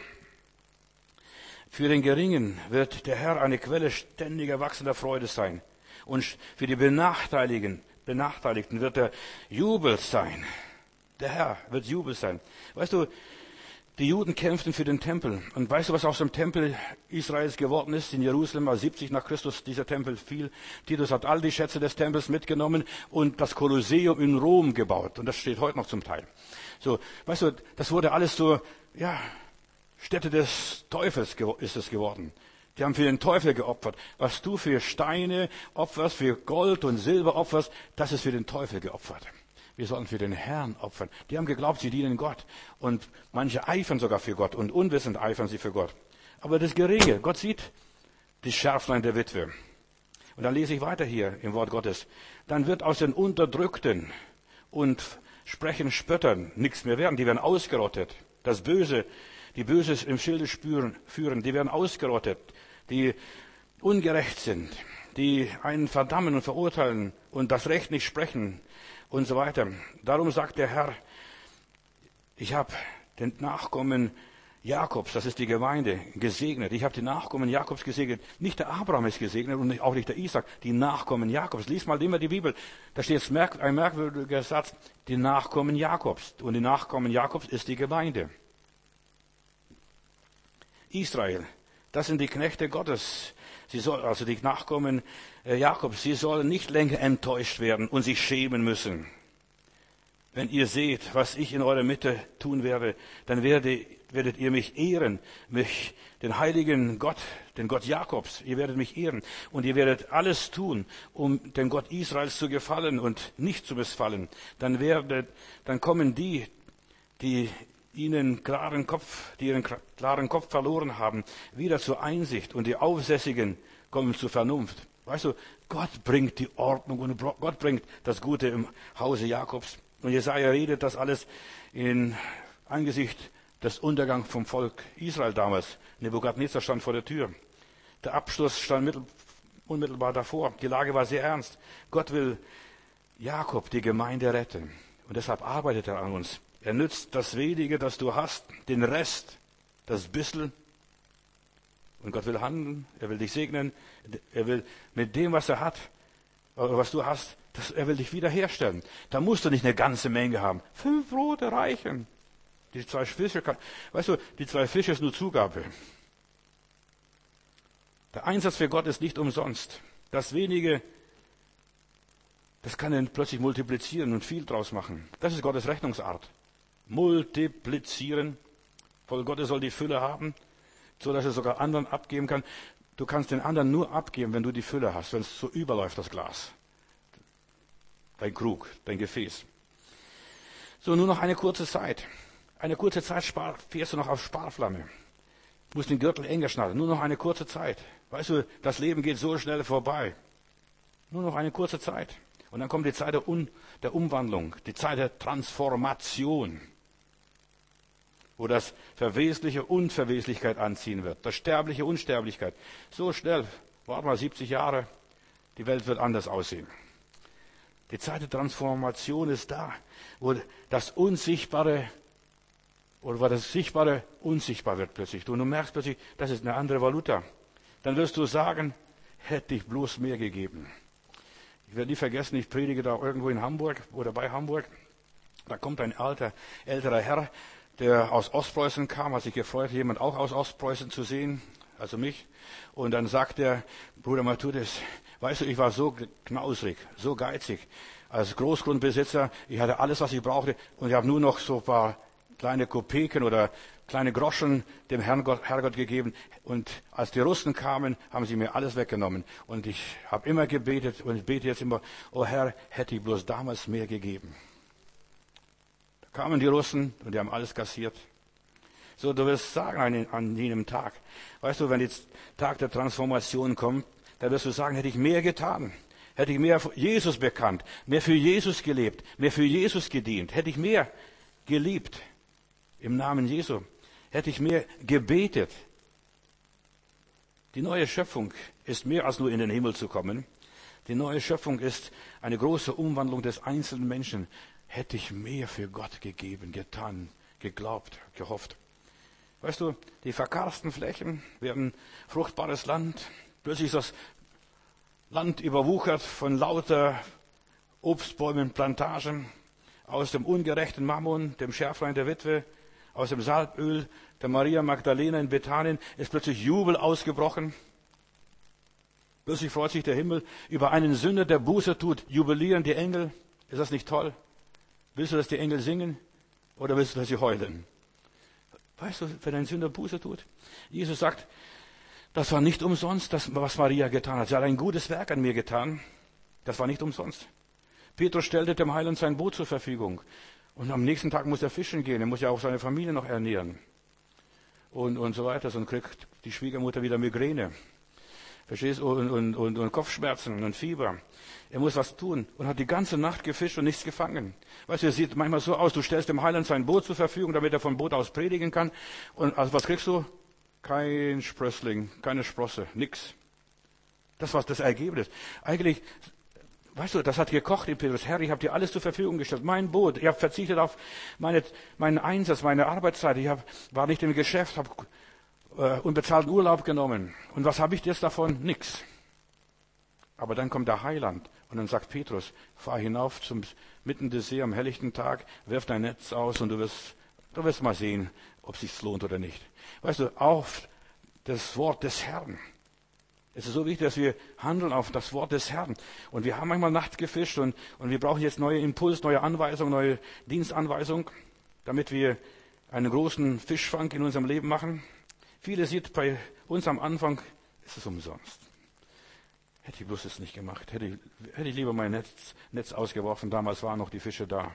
für den Geringen wird der Herr eine Quelle ständiger wachsender Freude sein. Und für die Benachteiligten, Benachteiligten wird er Jubel sein. Der Herr wird Jubel sein. Weißt du, die Juden kämpften für den Tempel. Und weißt du, was aus dem Tempel Israels geworden ist? In Jerusalem, als siebzig nach Christus dieser Tempel fiel. Titus hat all die Schätze des Tempels mitgenommen und das Kolosseum in Rom gebaut. Und das steht heute noch zum Teil. So, weißt du, das wurde alles so, ja, Stätte des Teufels ist es geworden. Die haben für den Teufel geopfert. Was du für Steine opferst, für Gold und Silber opferst, das ist für den Teufel geopfert. Wir sollen für den Herrn opfern. Die haben geglaubt, sie dienen Gott. Und manche eifern sogar für Gott und unwissend eifern sie für Gott. Aber das Geringe, Gott sieht die Schärflein der Witwe. Und dann lese ich weiter hier im Wort Gottes. Dann wird aus den Unterdrückten und sprechen Spöttern nichts mehr werden. Die werden ausgerottet. Das Böse, die Böses im Schilde spüren, führen, die werden ausgerottet. Die ungerecht sind, die einen verdammen und verurteilen und das Recht nicht sprechen und so weiter. Darum sagt der Herr, ich habe den Nachkommen Jakobs, das ist die Gemeinde, gesegnet. Ich habe die Nachkommen Jakobs gesegnet. Nicht der Abraham ist gesegnet und auch nicht der Isaac, die Nachkommen Jakobs. Lies mal immer die Bibel. Da steht ein merkwürdiger Satz, die Nachkommen Jakobs. Und die Nachkommen Jakobs ist die Gemeinde. Israel, das sind die Knechte Gottes. Sie soll, also die Nachkommen äh, Jakobs, sie sollen nicht länger enttäuscht werden und sich schämen müssen. Wenn ihr seht, was ich in eurer Mitte tun werde, dann werde, werdet ihr mich ehren, mich, den heiligen Gott, den Gott Jakobs, ihr werdet mich ehren. Und ihr werdet alles tun, um dem Gott Israels zu gefallen und nicht zu missfallen. Dann werdet, dann kommen die, die ihnen klaren Kopf, die ihren klaren Kopf verloren haben, wieder zur Einsicht und die Aufsässigen kommen zur Vernunft. Weißt du, Gott bringt die Ordnung und Gott bringt das Gute im Hause Jakobs. Und Jesaja redet das alles in Angesicht des Untergangs vom Volk Israel damals. Nebukadnezar stand vor der Tür. Der Abschluss stand mittel, unmittelbar davor. Die Lage war sehr ernst. Gott will Jakob, die Gemeinde, retten. Und deshalb arbeitet er an uns. Er nützt das Wenige, das du hast, den Rest, das Bissel. Und Gott will handeln, er will dich segnen, er will mit dem, was er hat, was du hast, das, er will dich wiederherstellen. Da musst du nicht eine ganze Menge haben. Fünf Brote reichen. Die zwei Fische, kann, weißt du, die zwei Fische ist nur Zugabe. Der Einsatz für Gott ist nicht umsonst. Das Wenige, das kann er plötzlich multiplizieren und viel draus machen. Das ist Gottes Rechnungsart. Multiplizieren. Voll Gottes soll die Fülle haben, so dass er sogar anderen abgeben kann. Du kannst den anderen nur abgeben, wenn du die Fülle hast, wenn es so überläuft, das Glas. Dein Krug, dein Gefäß. So, nur noch eine kurze Zeit. Eine kurze Zeit spar, fährst du noch auf Sparflamme. Du musst den Gürtel enger schnallen. Nur noch eine kurze Zeit. Weißt du, das Leben geht so schnell vorbei. Nur noch eine kurze Zeit. Und dann kommt die Zeit der, Un, der Umwandlung, die Zeit der Transformation, wo das Verwesliche Unverweslichkeit anziehen wird, das Sterbliche Unsterblichkeit. So schnell, warte mal siebzig Jahre, die Welt wird anders aussehen. Die Zeit der Transformation ist da, wo das Unsichtbare Oder weil das Sichtbare unsichtbar wird plötzlich. Und du merkst plötzlich, das ist eine andere Valuta. Dann wirst du sagen, hätte ich bloß mehr gegeben. Ich werde nie vergessen, ich predige da irgendwo in Hamburg oder bei Hamburg. Da kommt ein alter, älterer Herr, der aus Ostpreußen kam, hat sich gefreut, jemand auch aus Ostpreußen zu sehen, also mich. Und dann sagt der Bruder Matthäus, weißt du, ich war so knausrig, so geizig. Als Großgrundbesitzer, ich hatte alles, was ich brauchte, und ich habe nur noch so ein paar kleine Kopeken oder kleine Groschen dem Herrgott, Herrgott gegeben. Und als die Russen kamen, haben sie mir alles weggenommen. Und ich habe immer gebetet und ich bete jetzt immer, oh Herr, hätte ich bloß damals mehr gegeben. Da kamen die Russen und die haben alles kassiert. So, du wirst sagen an, an jenem Tag, weißt du, wenn der Tag der Transformation kommt, dann wirst du sagen, hätte ich mehr getan. Hätte ich mehr Jesus bekannt, mehr für Jesus gelebt, mehr für Jesus gedient, hätte ich mehr geliebt im Namen Jesu, hätte ich mehr gebetet. Die neue Schöpfung ist mehr als nur in den Himmel zu kommen. Die neue Schöpfung ist eine große Umwandlung des einzelnen Menschen. Hätte ich mehr für Gott gegeben, getan, geglaubt, gehofft. Weißt du, die verkarsten Flächen werden fruchtbares Land. Plötzlich ist das Land überwuchert von lauter Obstbäumen, Plantagen, aus dem ungerechten Mammon, dem Schärflein der Witwe, aus dem Salböl der Maria Magdalena in Bethanien ist plötzlich Jubel ausgebrochen. Plötzlich freut sich der Himmel über einen Sünder, der Buße tut, jubilieren die Engel. Ist das nicht toll? Willst du, dass die Engel singen oder willst du, dass sie heulen? Weißt du, wenn ein Sünder Buße tut? Jesus sagt, das war nicht umsonst, das, was Maria getan hat. Sie hat ein gutes Werk an mir getan. Das war nicht umsonst. Petrus stellte dem Heiland sein Boot zur Verfügung. Und am nächsten Tag muss er fischen gehen. Er muss ja auch seine Familie noch ernähren. Und, und so weiter. Sonst kriegt die Schwiegermutter wieder Migräne. Verstehst du? Und, und, und, und Kopfschmerzen und Fieber. Er muss was tun. Und hat die ganze Nacht gefischt und nichts gefangen. Weißt du, es sieht manchmal so aus, du stellst dem Heiland sein Boot zur Verfügung, damit er vom Boot aus predigen kann. Und also was kriegst du? Kein Sprössling, keine Sprosse, nix. Das war das Ergebnis. Eigentlich, weißt du, das hat gekocht in Petrus. Herr, ich habe dir alles zur Verfügung gestellt. Mein Boot, ich habe verzichtet auf meine, meinen Einsatz, meine Arbeitszeit. Ich hab, war nicht im Geschäft, habe äh, unbezahlten Urlaub genommen. Und was habe ich jetzt davon? Nix. Aber dann kommt der Heiland und dann sagt Petrus, fahr hinauf zum mitten des See am helllichten Tag, wirf dein Netz aus und du wirst, du wirst mal sehen, ob es sich lohnt oder nicht. Weißt du, auf das Wort des Herrn. Es ist so wichtig, dass wir handeln auf das Wort des Herrn. Und wir haben manchmal nachts gefischt und, und wir brauchen jetzt neue Impuls, neue Anweisung, neue Dienstanweisung, damit wir einen großen Fischfang in unserem Leben machen. Viele sieht bei uns am Anfang, ist es umsonst. Hätte ich bloß es nicht gemacht. Hätte ich, hätte ich lieber mein Netz, Netz ausgeworfen. Damals waren noch die Fische da.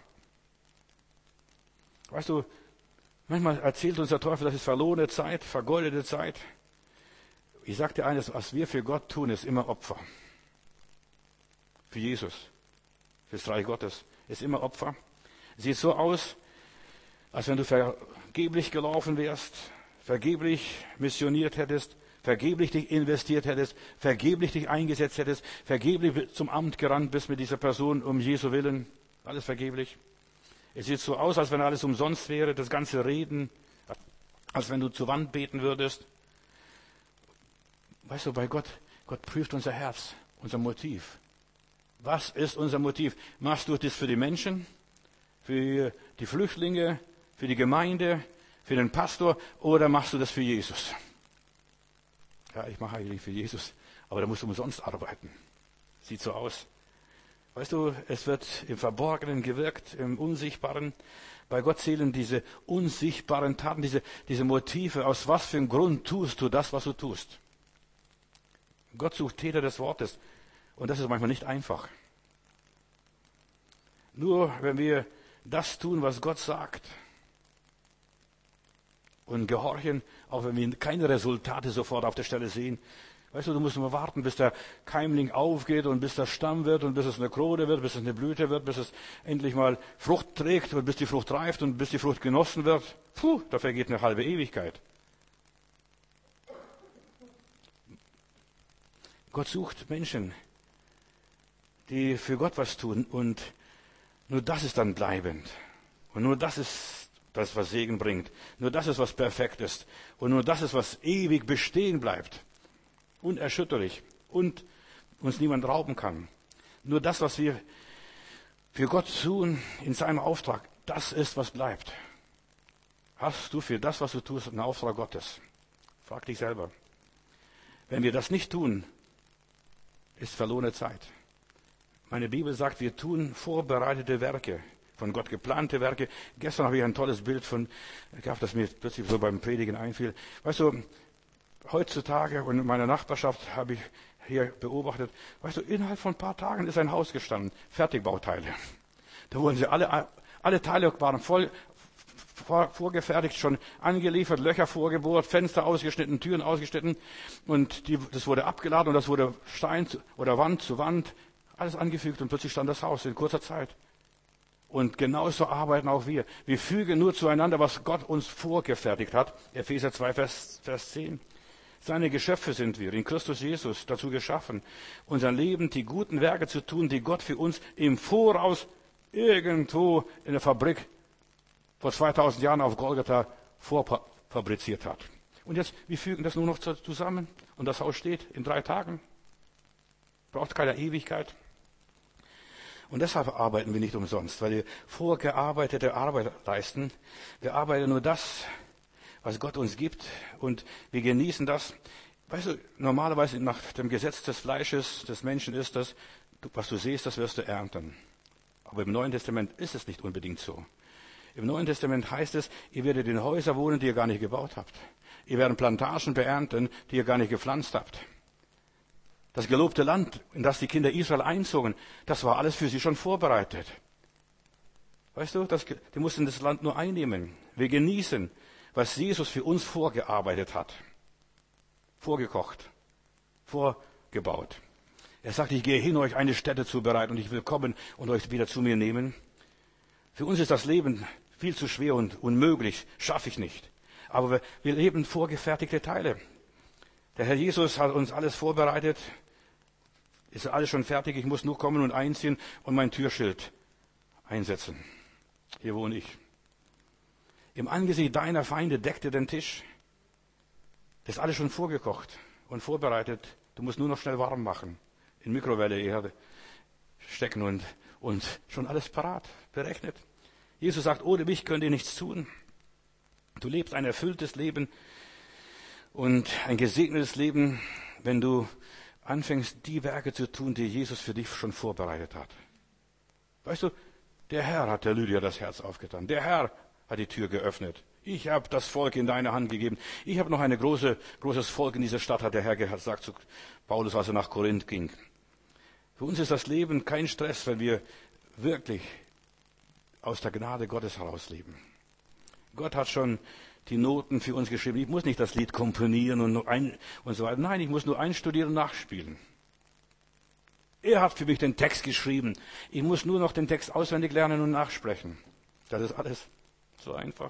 Weißt du, manchmal erzählt uns der Teufel, das ist verlorene Zeit, vergeudete Zeit. Ich sage dir eines, was wir für Gott tun, ist immer Opfer. Für Jesus, für das Reich Gottes, ist immer Opfer. Sieht so aus, als wenn du vergeblich gelaufen wärst, vergeblich missioniert hättest, vergeblich dich investiert hättest, vergeblich dich eingesetzt hättest, vergeblich zum Amt gerannt bist mit dieser Person um Jesu Willen. Alles vergeblich. Es sieht so aus, als wenn alles umsonst wäre, das ganze Reden, als wenn du zur Wand beten würdest. Weißt du, bei Gott, Gott prüft unser Herz, unser Motiv. Was ist unser Motiv? Machst du das für die Menschen, für die Flüchtlinge, für die Gemeinde, für den Pastor oder machst du das für Jesus? Ja, ich mache eigentlich für Jesus, aber da musst du umsonst arbeiten. Sieht so aus. Weißt du, es wird im Verborgenen gewirkt, im Unsichtbaren. Bei Gott zählen diese unsichtbaren Taten, diese, diese Motive. Aus was für einem Grund tust du das, was du tust? Gott sucht Täter des Wortes. Und das ist manchmal nicht einfach. Nur wenn wir das tun, was Gott sagt, und gehorchen, auch wenn wir keine Resultate sofort auf der Stelle sehen. Weißt du, du musst immer warten, bis der Keimling aufgeht und bis der Stamm wird und bis es eine Krone wird, bis es eine Blüte wird, bis es endlich mal Frucht trägt und bis die Frucht reift und bis die Frucht genossen wird. Puh, da vergeht eine halbe Ewigkeit. Gott sucht Menschen, die für Gott was tun und nur das ist dann bleibend. Und nur das ist das was Segen bringt. Nur das ist, was perfekt ist. Und nur das ist, was ewig bestehen bleibt. Unerschütterlich. Und uns niemand rauben kann. Nur das, was wir für Gott tun in seinem Auftrag, das ist, was bleibt. Hast du für das, was du tust, einen Auftrag Gottes? Frag dich selber. Wenn wir das nicht tun, ist verlorene Zeit. Meine Bibel sagt, wir tun vorbereitete Werke, von Gott geplante Werke. Gestern habe ich ein tolles Bild von gehabt, das mir plötzlich so beim Predigen einfiel. Weißt du, heutzutage und in meiner Nachbarschaft habe ich hier beobachtet, weißt du, innerhalb von ein paar Tagen ist ein Haus gestanden, Fertigbauteile. Da wurden sie alle, alle Teile waren voll vor, vorgefertigt, schon angeliefert, Löcher vorgebohrt, Fenster ausgeschnitten, Türen ausgeschnitten und die, das wurde abgeladen und das wurde Stein zu, oder Wand zu Wand, alles angefügt und plötzlich stand das Haus in kurzer Zeit. Und genauso arbeiten auch wir. Wir fügen nur zueinander, was Gott uns vorgefertigt hat. Epheser zwei, Vers, Vers zehn. Seine Geschöpfe sind wir, in Christus Jesus, dazu geschaffen, unser Leben, die guten Werke zu tun, die Gott für uns im Voraus irgendwo in der Fabrik vor zweitausend Jahren auf Golgatha vorfabriziert hat. Und jetzt, wir fügen das nur noch zusammen und das Haus steht in drei Tagen. Braucht keine Ewigkeit. Und deshalb arbeiten wir nicht umsonst, weil wir vorgearbeitete Arbeit leisten. Wir arbeiten nur das, was Gott uns gibt und wir genießen das. Weißt du, normalerweise nach dem Gesetz des Fleisches des Menschen ist das, was du siehst, das wirst du ernten. Aber im Neuen Testament ist es nicht unbedingt so. Im Neuen Testament heißt es, ihr werdet in Häuser wohnen, die ihr gar nicht gebaut habt. Ihr werdet Plantagen beernten, die ihr gar nicht gepflanzt habt. Das gelobte Land, in das die Kinder Israel einzogen, das war alles für sie schon vorbereitet. Weißt du, das, die mussten das Land nur einnehmen. Wir genießen, was Jesus für uns vorgearbeitet hat. Vorgekocht, vorgebaut. Er sagt, ich gehe hin, euch eine Stätte zu bereiten und ich will kommen und euch wieder zu mir nehmen. Für uns ist das Leben viel zu schwer und unmöglich, schaffe ich nicht. Aber wir, wir leben vorgefertigte Teile. Der Herr Jesus hat uns alles vorbereitet. Ist alles schon fertig, ich muss nur kommen und einziehen und mein Türschild einsetzen. Hier wohne ich. Im Angesicht deiner Feinde deckt er den Tisch. Das ist alles schon vorgekocht und vorbereitet. Du musst nur noch schnell warm machen. In Mikrowelle Erde stecken und, und schon alles parat, berechnet. Jesus sagt, ohne mich könnt ihr nichts tun. Du lebst ein erfülltes Leben und ein gesegnetes Leben, wenn du anfängst, die Werke zu tun, die Jesus für dich schon vorbereitet hat. Weißt du, der Herr hat der Lydia das Herz aufgetan. Der Herr hat die Tür geöffnet. Ich habe das Volk in deine Hand gegeben. Ich habe noch ein große, großes Volk in dieser Stadt, hat der Herr gesagt zu Paulus, als er nach Korinth ging. Für uns ist das Leben kein Stress, wenn wir wirklich aus der Gnade Gottes heraus leben. Gott hat schon die Noten für uns geschrieben. Ich muss nicht das Lied komponieren und, ein, und so weiter. Nein, ich muss nur einstudieren und nachspielen. Er hat für mich den Text geschrieben. Ich muss nur noch den Text auswendig lernen und nachsprechen. Das ist alles so einfach.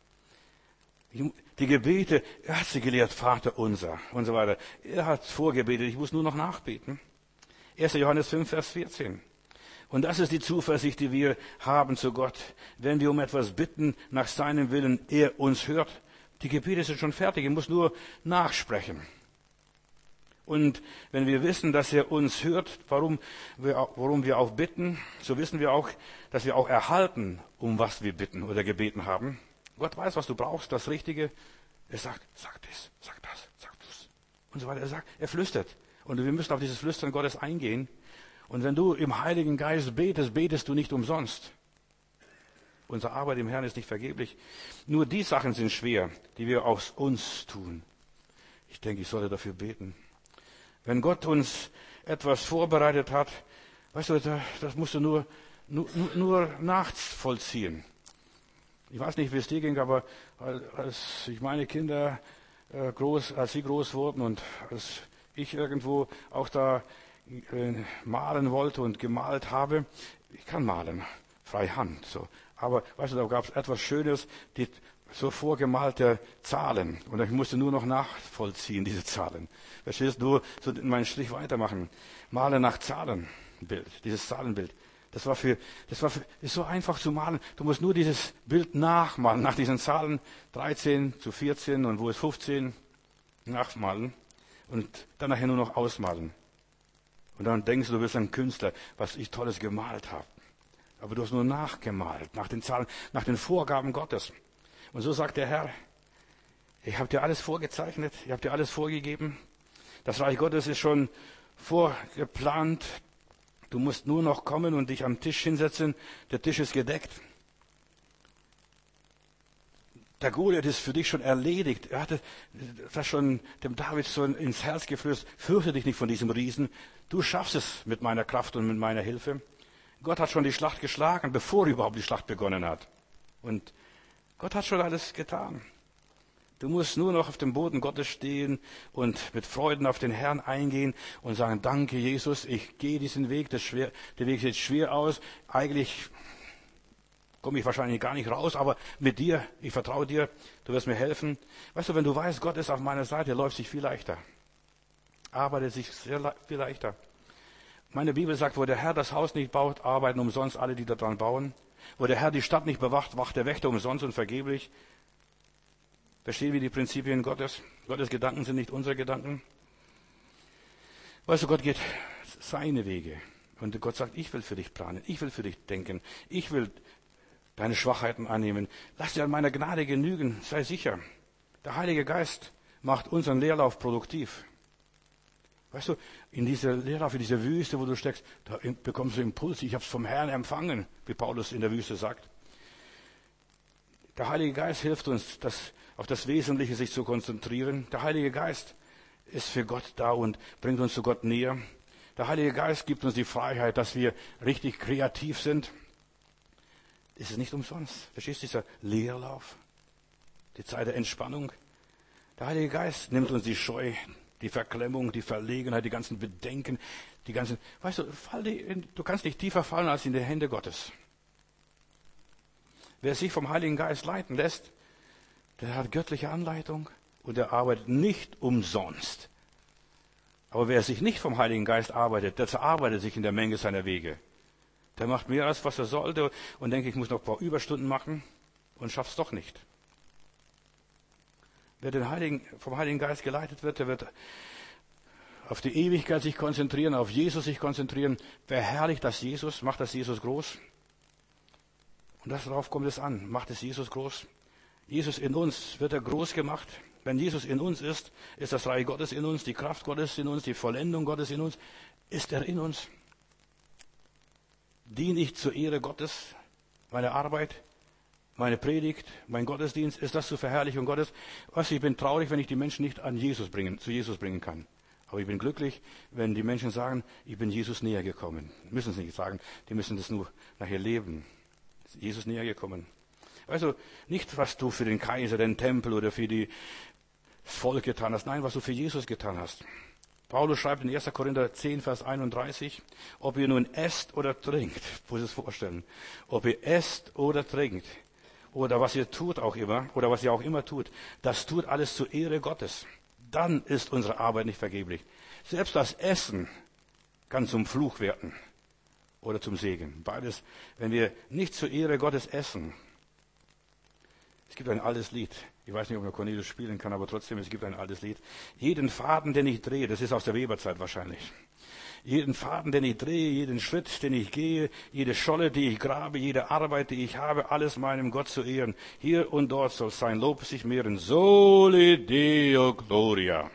Die Gebete, er hat sie gelehrt, Vater unser und so weiter. Er hat vorgebetet, ich muss nur noch nachbeten. erster Johannes fünf, Vers vierzehn. Und das ist die Zuversicht, die wir haben zu Gott. Wenn wir um etwas bitten, nach seinem Willen, er uns hört. Die Gebete sind schon fertig, ich muss nur nachsprechen. Und wenn wir wissen, dass er uns hört, warum wir, worum wir auch bitten, so wissen wir auch, dass wir auch erhalten, um was wir bitten oder gebeten haben. Gott weiß, was du brauchst, das Richtige. Er sagt, sag das, sag das, sag das. Und so weiter. Er sagt, er flüstert. Und wir müssen auf dieses Flüstern Gottes eingehen. Und wenn du im Heiligen Geist betest, betest du nicht umsonst. Unsere Arbeit im Herrn ist nicht vergeblich. Nur die Sachen sind schwer, die wir aus uns tun. Ich denke, ich sollte dafür beten. Wenn Gott uns etwas vorbereitet hat, weißt du, das musst du nur, nur, nur nachvollziehen. Ich weiß nicht, wie es dir ging, aber als ich meine Kinder groß, als sie groß wurden und als ich irgendwo auch da malen wollte und gemalt habe, ich kann malen, freihand, so. Aber, weißt du, da gab es etwas Schönes, die so vorgemalte Zahlen. Und ich musste nur noch nachvollziehen, diese Zahlen. Verstehst du? Nur so meinen Strich weitermachen. Male nach Zahlenbild, dieses Zahlenbild. Das war für, das war für, ist so einfach zu malen. Du musst nur dieses Bild nachmalen, nach diesen Zahlen dreizehn zu vierzehn und wo ist fünfzehn, nachmalen und dann nachher nur noch ausmalen. Und dann denkst du, du bist ein Künstler, was ich Tolles gemalt habe. Aber du hast nur nachgemalt, nach den Zahlen, nach den Vorgaben Gottes. Und so sagt der Herr, ich habe dir alles vorgezeichnet, ich habe dir alles vorgegeben. Das Reich Gottes ist schon vorgeplant. Du musst nur noch kommen und dich am Tisch hinsetzen. Der Tisch ist gedeckt. Der Goliath ist für dich schon erledigt. Er hatte das schon dem David so ins Herz geflößt. Fürchte dich nicht von diesem Riesen. Du schaffst es mit meiner Kraft und mit meiner Hilfe. Gott hat schon die Schlacht geschlagen, bevor überhaupt die Schlacht begonnen hat. Und Gott hat schon alles getan. Du musst nur noch auf dem Boden Gottes stehen und mit Freuden auf den Herrn eingehen und sagen, danke Jesus, ich gehe diesen Weg, das schwer, der Weg sieht schwer aus. Eigentlich komme ich wahrscheinlich gar nicht raus, aber mit dir, ich vertraue dir, du wirst mir helfen. Weißt du, wenn du weißt, Gott ist auf meiner Seite, läuft sich viel leichter. Arbeitet sich sehr le- viel leichter. Meine Bibel sagt, wo der Herr das Haus nicht baut, arbeiten umsonst alle, die daran bauen. Wo der Herr die Stadt nicht bewacht, wacht der Wächter umsonst und vergeblich. Verstehen wir die Prinzipien Gottes? Gottes Gedanken sind nicht unsere Gedanken. Weißt du, Gott geht seine Wege. Und Gott sagt, ich will für dich planen, ich will für dich denken, ich will deine Schwachheiten annehmen. Lass dir an meiner Gnade genügen, sei sicher. Der Heilige Geist macht unseren Leerlauf produktiv. Weißt du, in dieser Leerlauf, in dieser Wüste, wo du steckst, da bekommst du Impulse. Ich habe es vom Herrn empfangen, wie Paulus in der Wüste sagt. Der Heilige Geist hilft uns, das, auf das Wesentliche sich zu konzentrieren. Der Heilige Geist ist für Gott da und bringt uns zu Gott näher. Der Heilige Geist gibt uns die Freiheit, dass wir richtig kreativ sind. Ist es nicht umsonst? Verstehst du, dieser Leerlauf? Die Zeit der Entspannung? Der Heilige Geist nimmt uns die Scheu, die Verklemmung, die Verlegenheit, die ganzen Bedenken, die ganzen, weißt du, fall die in, du kannst nicht tiefer fallen als in die Hände Gottes. Wer sich vom Heiligen Geist leiten lässt, der hat göttliche Anleitung und er arbeitet nicht umsonst. Aber wer sich nicht vom Heiligen Geist arbeitet, der zerarbeitet sich in der Menge seiner Wege. Der macht mehr als was er sollte und denkt, ich muss noch ein paar Überstunden machen und schafft es doch nicht. Wer den Heiligen, vom Heiligen Geist geleitet wird, der wird auf die Ewigkeit sich konzentrieren, auf Jesus sich konzentrieren. Verherrlicht das Jesus, macht das Jesus groß. Und das, darauf kommt es an. Macht es Jesus groß? Jesus in uns wird er groß gemacht. Wenn Jesus in uns ist, ist das Reich Gottes in uns, die Kraft Gottes in uns, die Vollendung Gottes in uns. Ist er in uns? Diene ich zur Ehre Gottes? Meine Arbeit, meine Predigt, mein Gottesdienst, ist das zur Verherrlichung Gottes? Weißt du, ich bin traurig, wenn ich die Menschen nicht an Jesus bringen, zu Jesus bringen kann. Aber ich bin glücklich, wenn die Menschen sagen, ich bin Jesus näher gekommen. Müssen es nicht sagen, die müssen das nur nachher leben. Jesus näher gekommen. Also nicht, was du für den Kaiser, den Tempel oder für die Volk getan hast. Nein, was du für Jesus getan hast. Paulus schreibt in erster Korinther zehn, Vers einunddreißig, ob ihr nun esst oder trinkt, muss es vorstellen, ob ihr esst oder trinkt, oder was ihr tut auch immer, oder was ihr auch immer tut, das tut alles zur Ehre Gottes. Dann ist unsere Arbeit nicht vergeblich. Selbst das Essen kann zum Fluch werden. Oder zum Segen. Beides, wenn wir nicht zur Ehre Gottes essen. Es gibt ein altes Lied. Ich weiß nicht, ob man Cornelius spielen kann, aber trotzdem, es gibt ein altes Lied. Jeden Faden, den ich drehe, das ist aus der Weberzeit wahrscheinlich. Jeden Faden, den ich drehe, jeden Schritt, den ich gehe, jede Scholle, die ich grabe, jede Arbeit, die ich habe, alles meinem Gott zu ehren. Hier und dort soll sein Lob sich mehren. Soli Deo Gloria.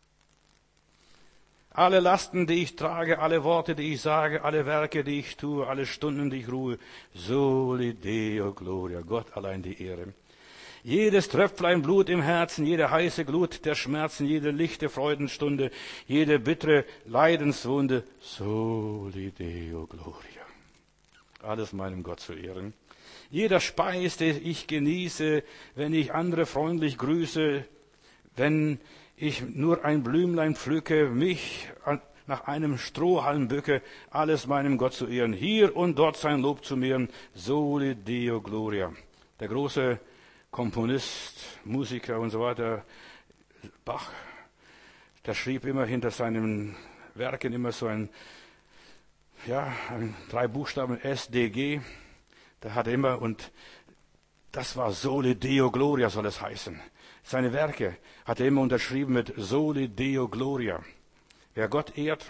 Alle Lasten, die ich trage, alle Worte, die ich sage, alle Werke, die ich tue, alle Stunden, die ich ruhe. Soli Deo Gloria. Gott allein die Ehre. Jedes Tröpflein Blut im Herzen, jede heiße Glut der Schmerzen, jede lichte Freudenstunde, jede bittere Leidenswunde. Soli Deo Gloria. Alles meinem Gott zu ehren. Jeder Speis, den ich genieße, wenn ich andere freundlich grüße, wenn ich nur ein Blümlein pflücke, mich an, nach einem Strohhalm bücke, alles meinem Gott zu ehren, hier und dort sein Lob zu mehren, Soli Deo Gloria. Der große Komponist, Musiker und so weiter, Bach, der schrieb immer hinter seinen Werken immer so ein ja, drei Buchstaben S D G, da hat er immer, und das war Soli Deo Gloria, soll es heißen. Seine Werke hat er immer unterschrieben mit Soli Deo Gloria. Wer Gott ehrt,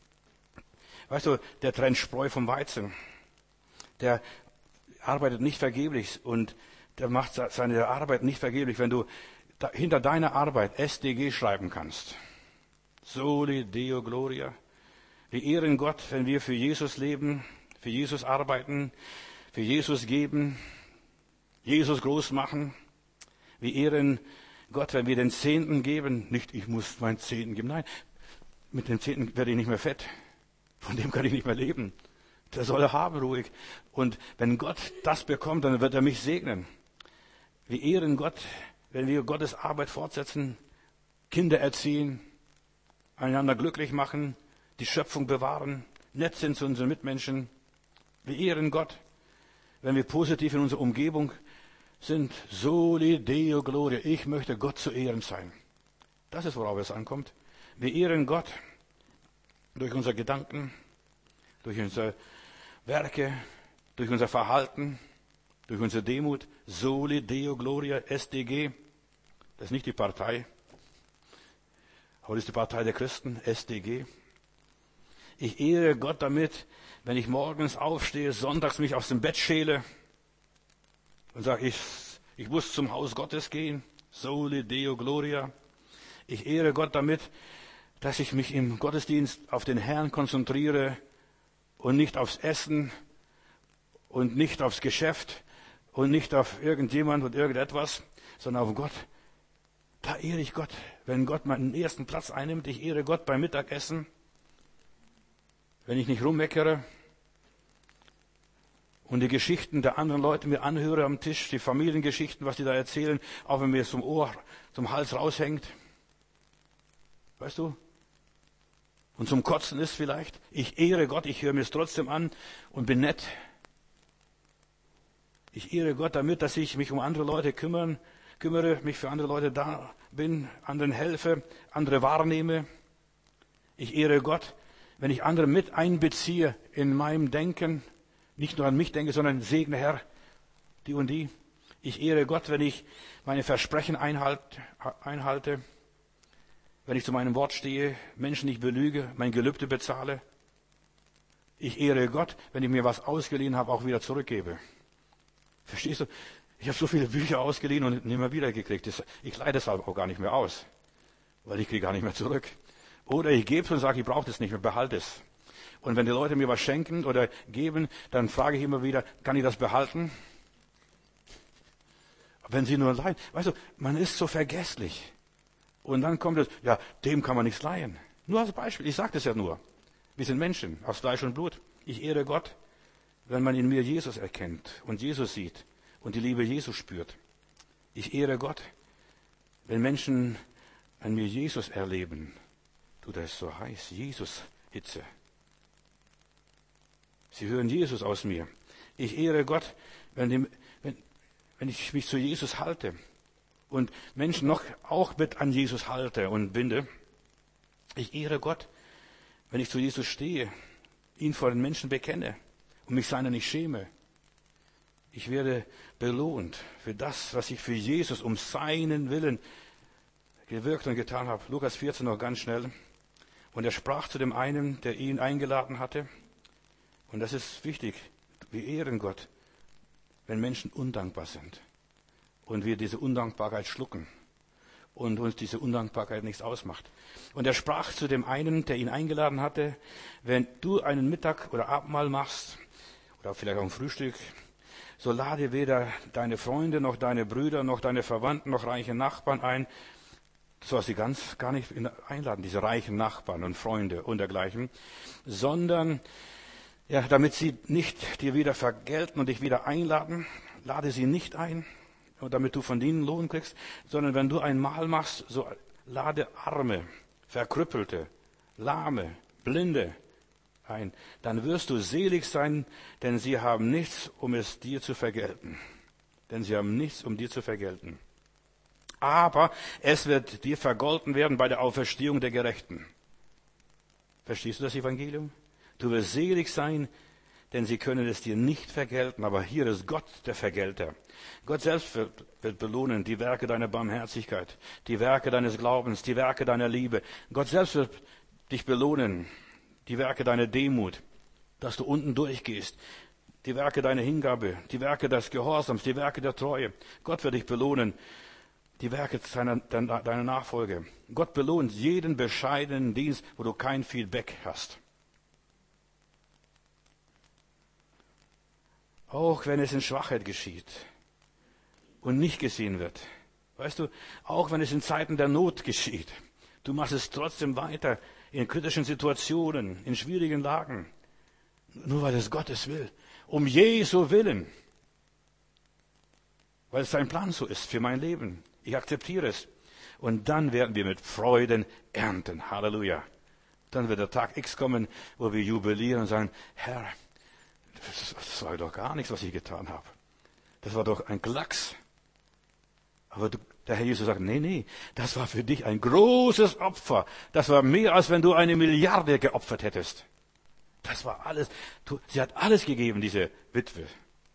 weißt du, der trennt Spreu vom Weizen. Der arbeitet nicht vergeblich und der macht seine Arbeit nicht vergeblich, wenn du da, hinter deiner Arbeit S D G schreiben kannst. Soli Deo Gloria. Wir ehren Gott, wenn wir für Jesus leben, für Jesus arbeiten, für Jesus geben, Jesus groß machen. Wir ehren Gott, wenn wir den Zehnten geben. Nicht, ich muss meinen Zehnten geben. Nein, mit dem Zehnten werde ich nicht mehr fett. Von dem kann ich nicht mehr leben. Der soll er haben, ruhig. Und wenn Gott das bekommt, dann wird er mich segnen. Wir ehren Gott, wenn wir Gottes Arbeit fortsetzen, Kinder erziehen, einander glücklich machen, die Schöpfung bewahren, nett sind zu unseren Mitmenschen. Wir ehren Gott, wenn wir positiv in unserer Umgebung sind. Soli Deo Gloria. Ich möchte Gott zu Ehren sein. Das ist, worauf es ankommt. Wir ehren Gott durch unsere Gedanken, durch unsere Werke, durch unser Verhalten, durch unsere Demut. Soli Deo Gloria, S D G. Das ist nicht die Partei. Heute ist die Partei der Christen, S D G. Ich ehre Gott damit, wenn ich morgens aufstehe, sonntags mich aus dem Bett schäle und sage, ich, ich muss zum Haus Gottes gehen. Soli Deo Gloria. Ich ehre Gott damit, dass ich mich im Gottesdienst auf den Herrn konzentriere und nicht aufs Essen und nicht aufs Geschäft und nicht auf irgendjemand und irgendetwas, sondern auf Gott. Da ehre ich Gott. Wenn Gott meinen ersten Platz einnimmt, ich ehre Gott beim Mittagessen. Wenn ich nicht rummeckere und die Geschichten der anderen Leute mir anhöre am Tisch, die Familiengeschichten, was die da erzählen, auch wenn mir es zum Ohr, zum Hals raushängt. Weißt du? Und zum Kotzen ist vielleicht. Ich ehre Gott, ich höre mir es trotzdem an und bin nett. Ich ehre Gott damit, dass ich mich um andere Leute kümmern, kümmere, mich für andere Leute da bin, anderen helfe, andere wahrnehme. Ich ehre Gott, wenn ich andere mit einbeziehe in meinem Denken, nicht nur an mich denke, sondern segne Herr, die und die. Ich ehre Gott, wenn ich meine Versprechen einhalte, einhalte, wenn ich zu meinem Wort stehe, Menschen nicht belüge, mein Gelübde bezahle. Ich ehre Gott, wenn ich mir was ausgeliehen habe, auch wieder zurückgebe. Verstehst du? Ich habe so viele Bücher ausgeliehen und nicht mehr wiedergekriegt. Ich leihe das auch gar nicht mehr aus, weil ich kriege gar nicht mehr zurück. Oder ich gebe es und sage, ich brauche das nicht mehr, behalte es. Und wenn die Leute mir was schenken oder geben, dann frage ich immer wieder, kann ich das behalten? Wenn sie nur leihen. Weißt du, man ist so vergesslich. Und dann kommt es, ja, dem kann man nichts leihen. Nur als Beispiel, ich sage das ja nur. Wir sind Menschen aus Fleisch und Blut. Ich ehre Gott, wenn man in mir Jesus erkennt und Jesus sieht und die Liebe Jesus spürt. Ich ehre Gott, wenn Menschen an mir Jesus erleben. Du, das ist so heiß, Jesus-Hitze. Sie hören Jesus aus mir. Ich ehre Gott, wenn, dem, wenn, wenn ich mich zu Jesus halte und Menschen noch auch mit an Jesus halte und binde. Ich ehre Gott, wenn ich zu Jesus stehe, ihn vor den Menschen bekenne und mich seiner nicht schäme. Ich werde belohnt für das, was ich für Jesus um seinen Willen gewirkt und getan habe. Lukas vierzehn noch ganz schnell. Und er sprach zu dem einen, der ihn eingeladen hatte. Und das ist wichtig. Wir ehren Gott, wenn Menschen undankbar sind. Und wir diese Undankbarkeit schlucken. Und uns diese Undankbarkeit nichts ausmacht. Und er sprach zu dem einen, der ihn eingeladen hatte, wenn du einen Mittag oder Abendmahl machst, oder vielleicht auch ein Frühstück, so lade weder deine Freunde, noch deine Brüder, noch deine Verwandten, noch reiche Nachbarn ein. Du sollst sie ganz gar nicht einladen, diese reichen Nachbarn und Freunde und dergleichen, sondern, ja, damit sie nicht dir wieder vergelten und dich wieder einladen, lade sie nicht ein, und damit du von ihnen Lohn kriegst, sondern wenn du ein Mahl machst, so lade Arme, Verkrüppelte, Lahme, Blinde ein. Dann wirst du selig sein, denn sie haben nichts, um es dir zu vergelten. Denn sie haben nichts, um dir zu vergelten. Aber es wird dir vergolten werden bei der Auferstehung der Gerechten. Verstehst du das Evangelium? Du wirst selig sein, denn sie können es dir nicht vergelten, aber hier ist Gott der Vergelter. Gott selbst wird, wird belohnen die Werke deiner Barmherzigkeit, die Werke deines Glaubens, die Werke deiner Liebe. Gott selbst wird dich belohnen, die Werke deiner Demut, dass du unten durchgehst, die Werke deiner Hingabe, die Werke des Gehorsams, die Werke der Treue. Gott wird dich belohnen, die Werke deiner, deiner Nachfolge. Gott belohnt jeden bescheidenen Dienst, wo du kein Feedback hast. Auch wenn es in Schwachheit geschieht und nicht gesehen wird. Weißt du, auch wenn es in Zeiten der Not geschieht. Du machst es trotzdem weiter in kritischen Situationen, in schwierigen Lagen. Nur weil es Gottes will. Um Jesu Willen. Weil es sein Plan so ist für mein Leben. Ich akzeptiere es. Und dann werden wir mit Freuden ernten. Halleluja. Dann wird der Tag X kommen, wo wir jubilieren und sagen, Herr, das, das war doch gar nichts, was ich getan habe. Das war doch ein Klacks. Aber du, der Herr Jesus sagt, nee, nee, das war für dich ein großes Opfer. Das war mehr, als wenn du eine Milliarde geopfert hättest. Das war alles. Du, sie hat alles gegeben, diese Witwe.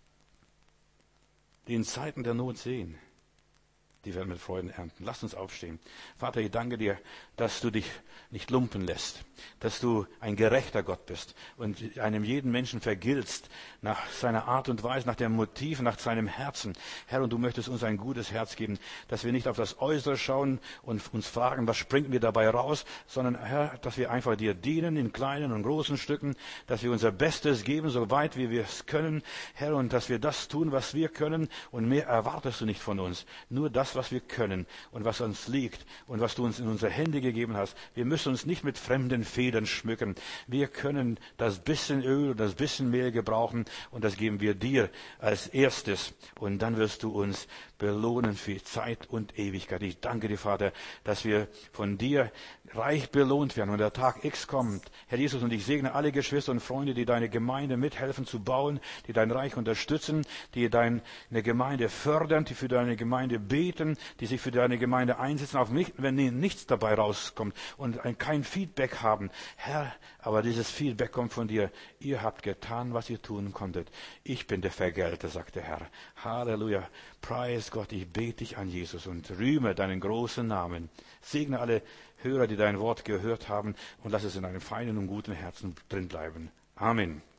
Die in Zeiten der Not sehen, die werden mit Freuden ernten. Lass uns aufstehen. Vater, ich danke dir, dass du dich nicht lumpen lässt, dass du ein gerechter Gott bist und einem jeden Menschen vergiltst nach seiner Art und Weise, nach dem Motiv, nach seinem Herzen. Herr, und du möchtest uns ein gutes Herz geben, dass wir nicht auf das Äußere schauen und uns fragen, was springt mir dabei raus, sondern Herr, dass wir einfach dir dienen in kleinen und großen Stücken, dass wir unser Bestes geben, so weit wie wir es können, Herr, und dass wir das tun, was wir können, und mehr erwartest du nicht von uns. Nur das, was wir können und was uns liegt und was du uns in unsere Hände gegeben hast. Wir müssen uns nicht mit fremden Federn schmücken. Wir können das bisschen Öl und das bisschen Mehl gebrauchen und das geben wir dir als erstes. Und dann wirst du uns belohnen für Zeit und Ewigkeit. Ich danke dir, Vater, dass wir von dir reich belohnt werden. Und der Tag X kommt, Herr Jesus, und ich segne alle Geschwister und Freunde, die deine Gemeinde mithelfen zu bauen, die dein Reich unterstützen, die deine Gemeinde fördern, die für deine Gemeinde beten, die sich für deine Gemeinde einsetzen, auch nicht, wenn nichts dabei rauskommt und kein Feedback haben. Herr, aber dieses Feedback kommt von dir. Ihr habt getan, was ihr tun konntet. Ich bin der Vergelter, sagt der Herr. Halleluja. Preis Gott, ich bete dich an, Jesus, und rühme deinen großen Namen. Segne alle Hörer, die dein Wort gehört haben, und lass es in einem feinen und guten Herzen drin bleiben. Amen.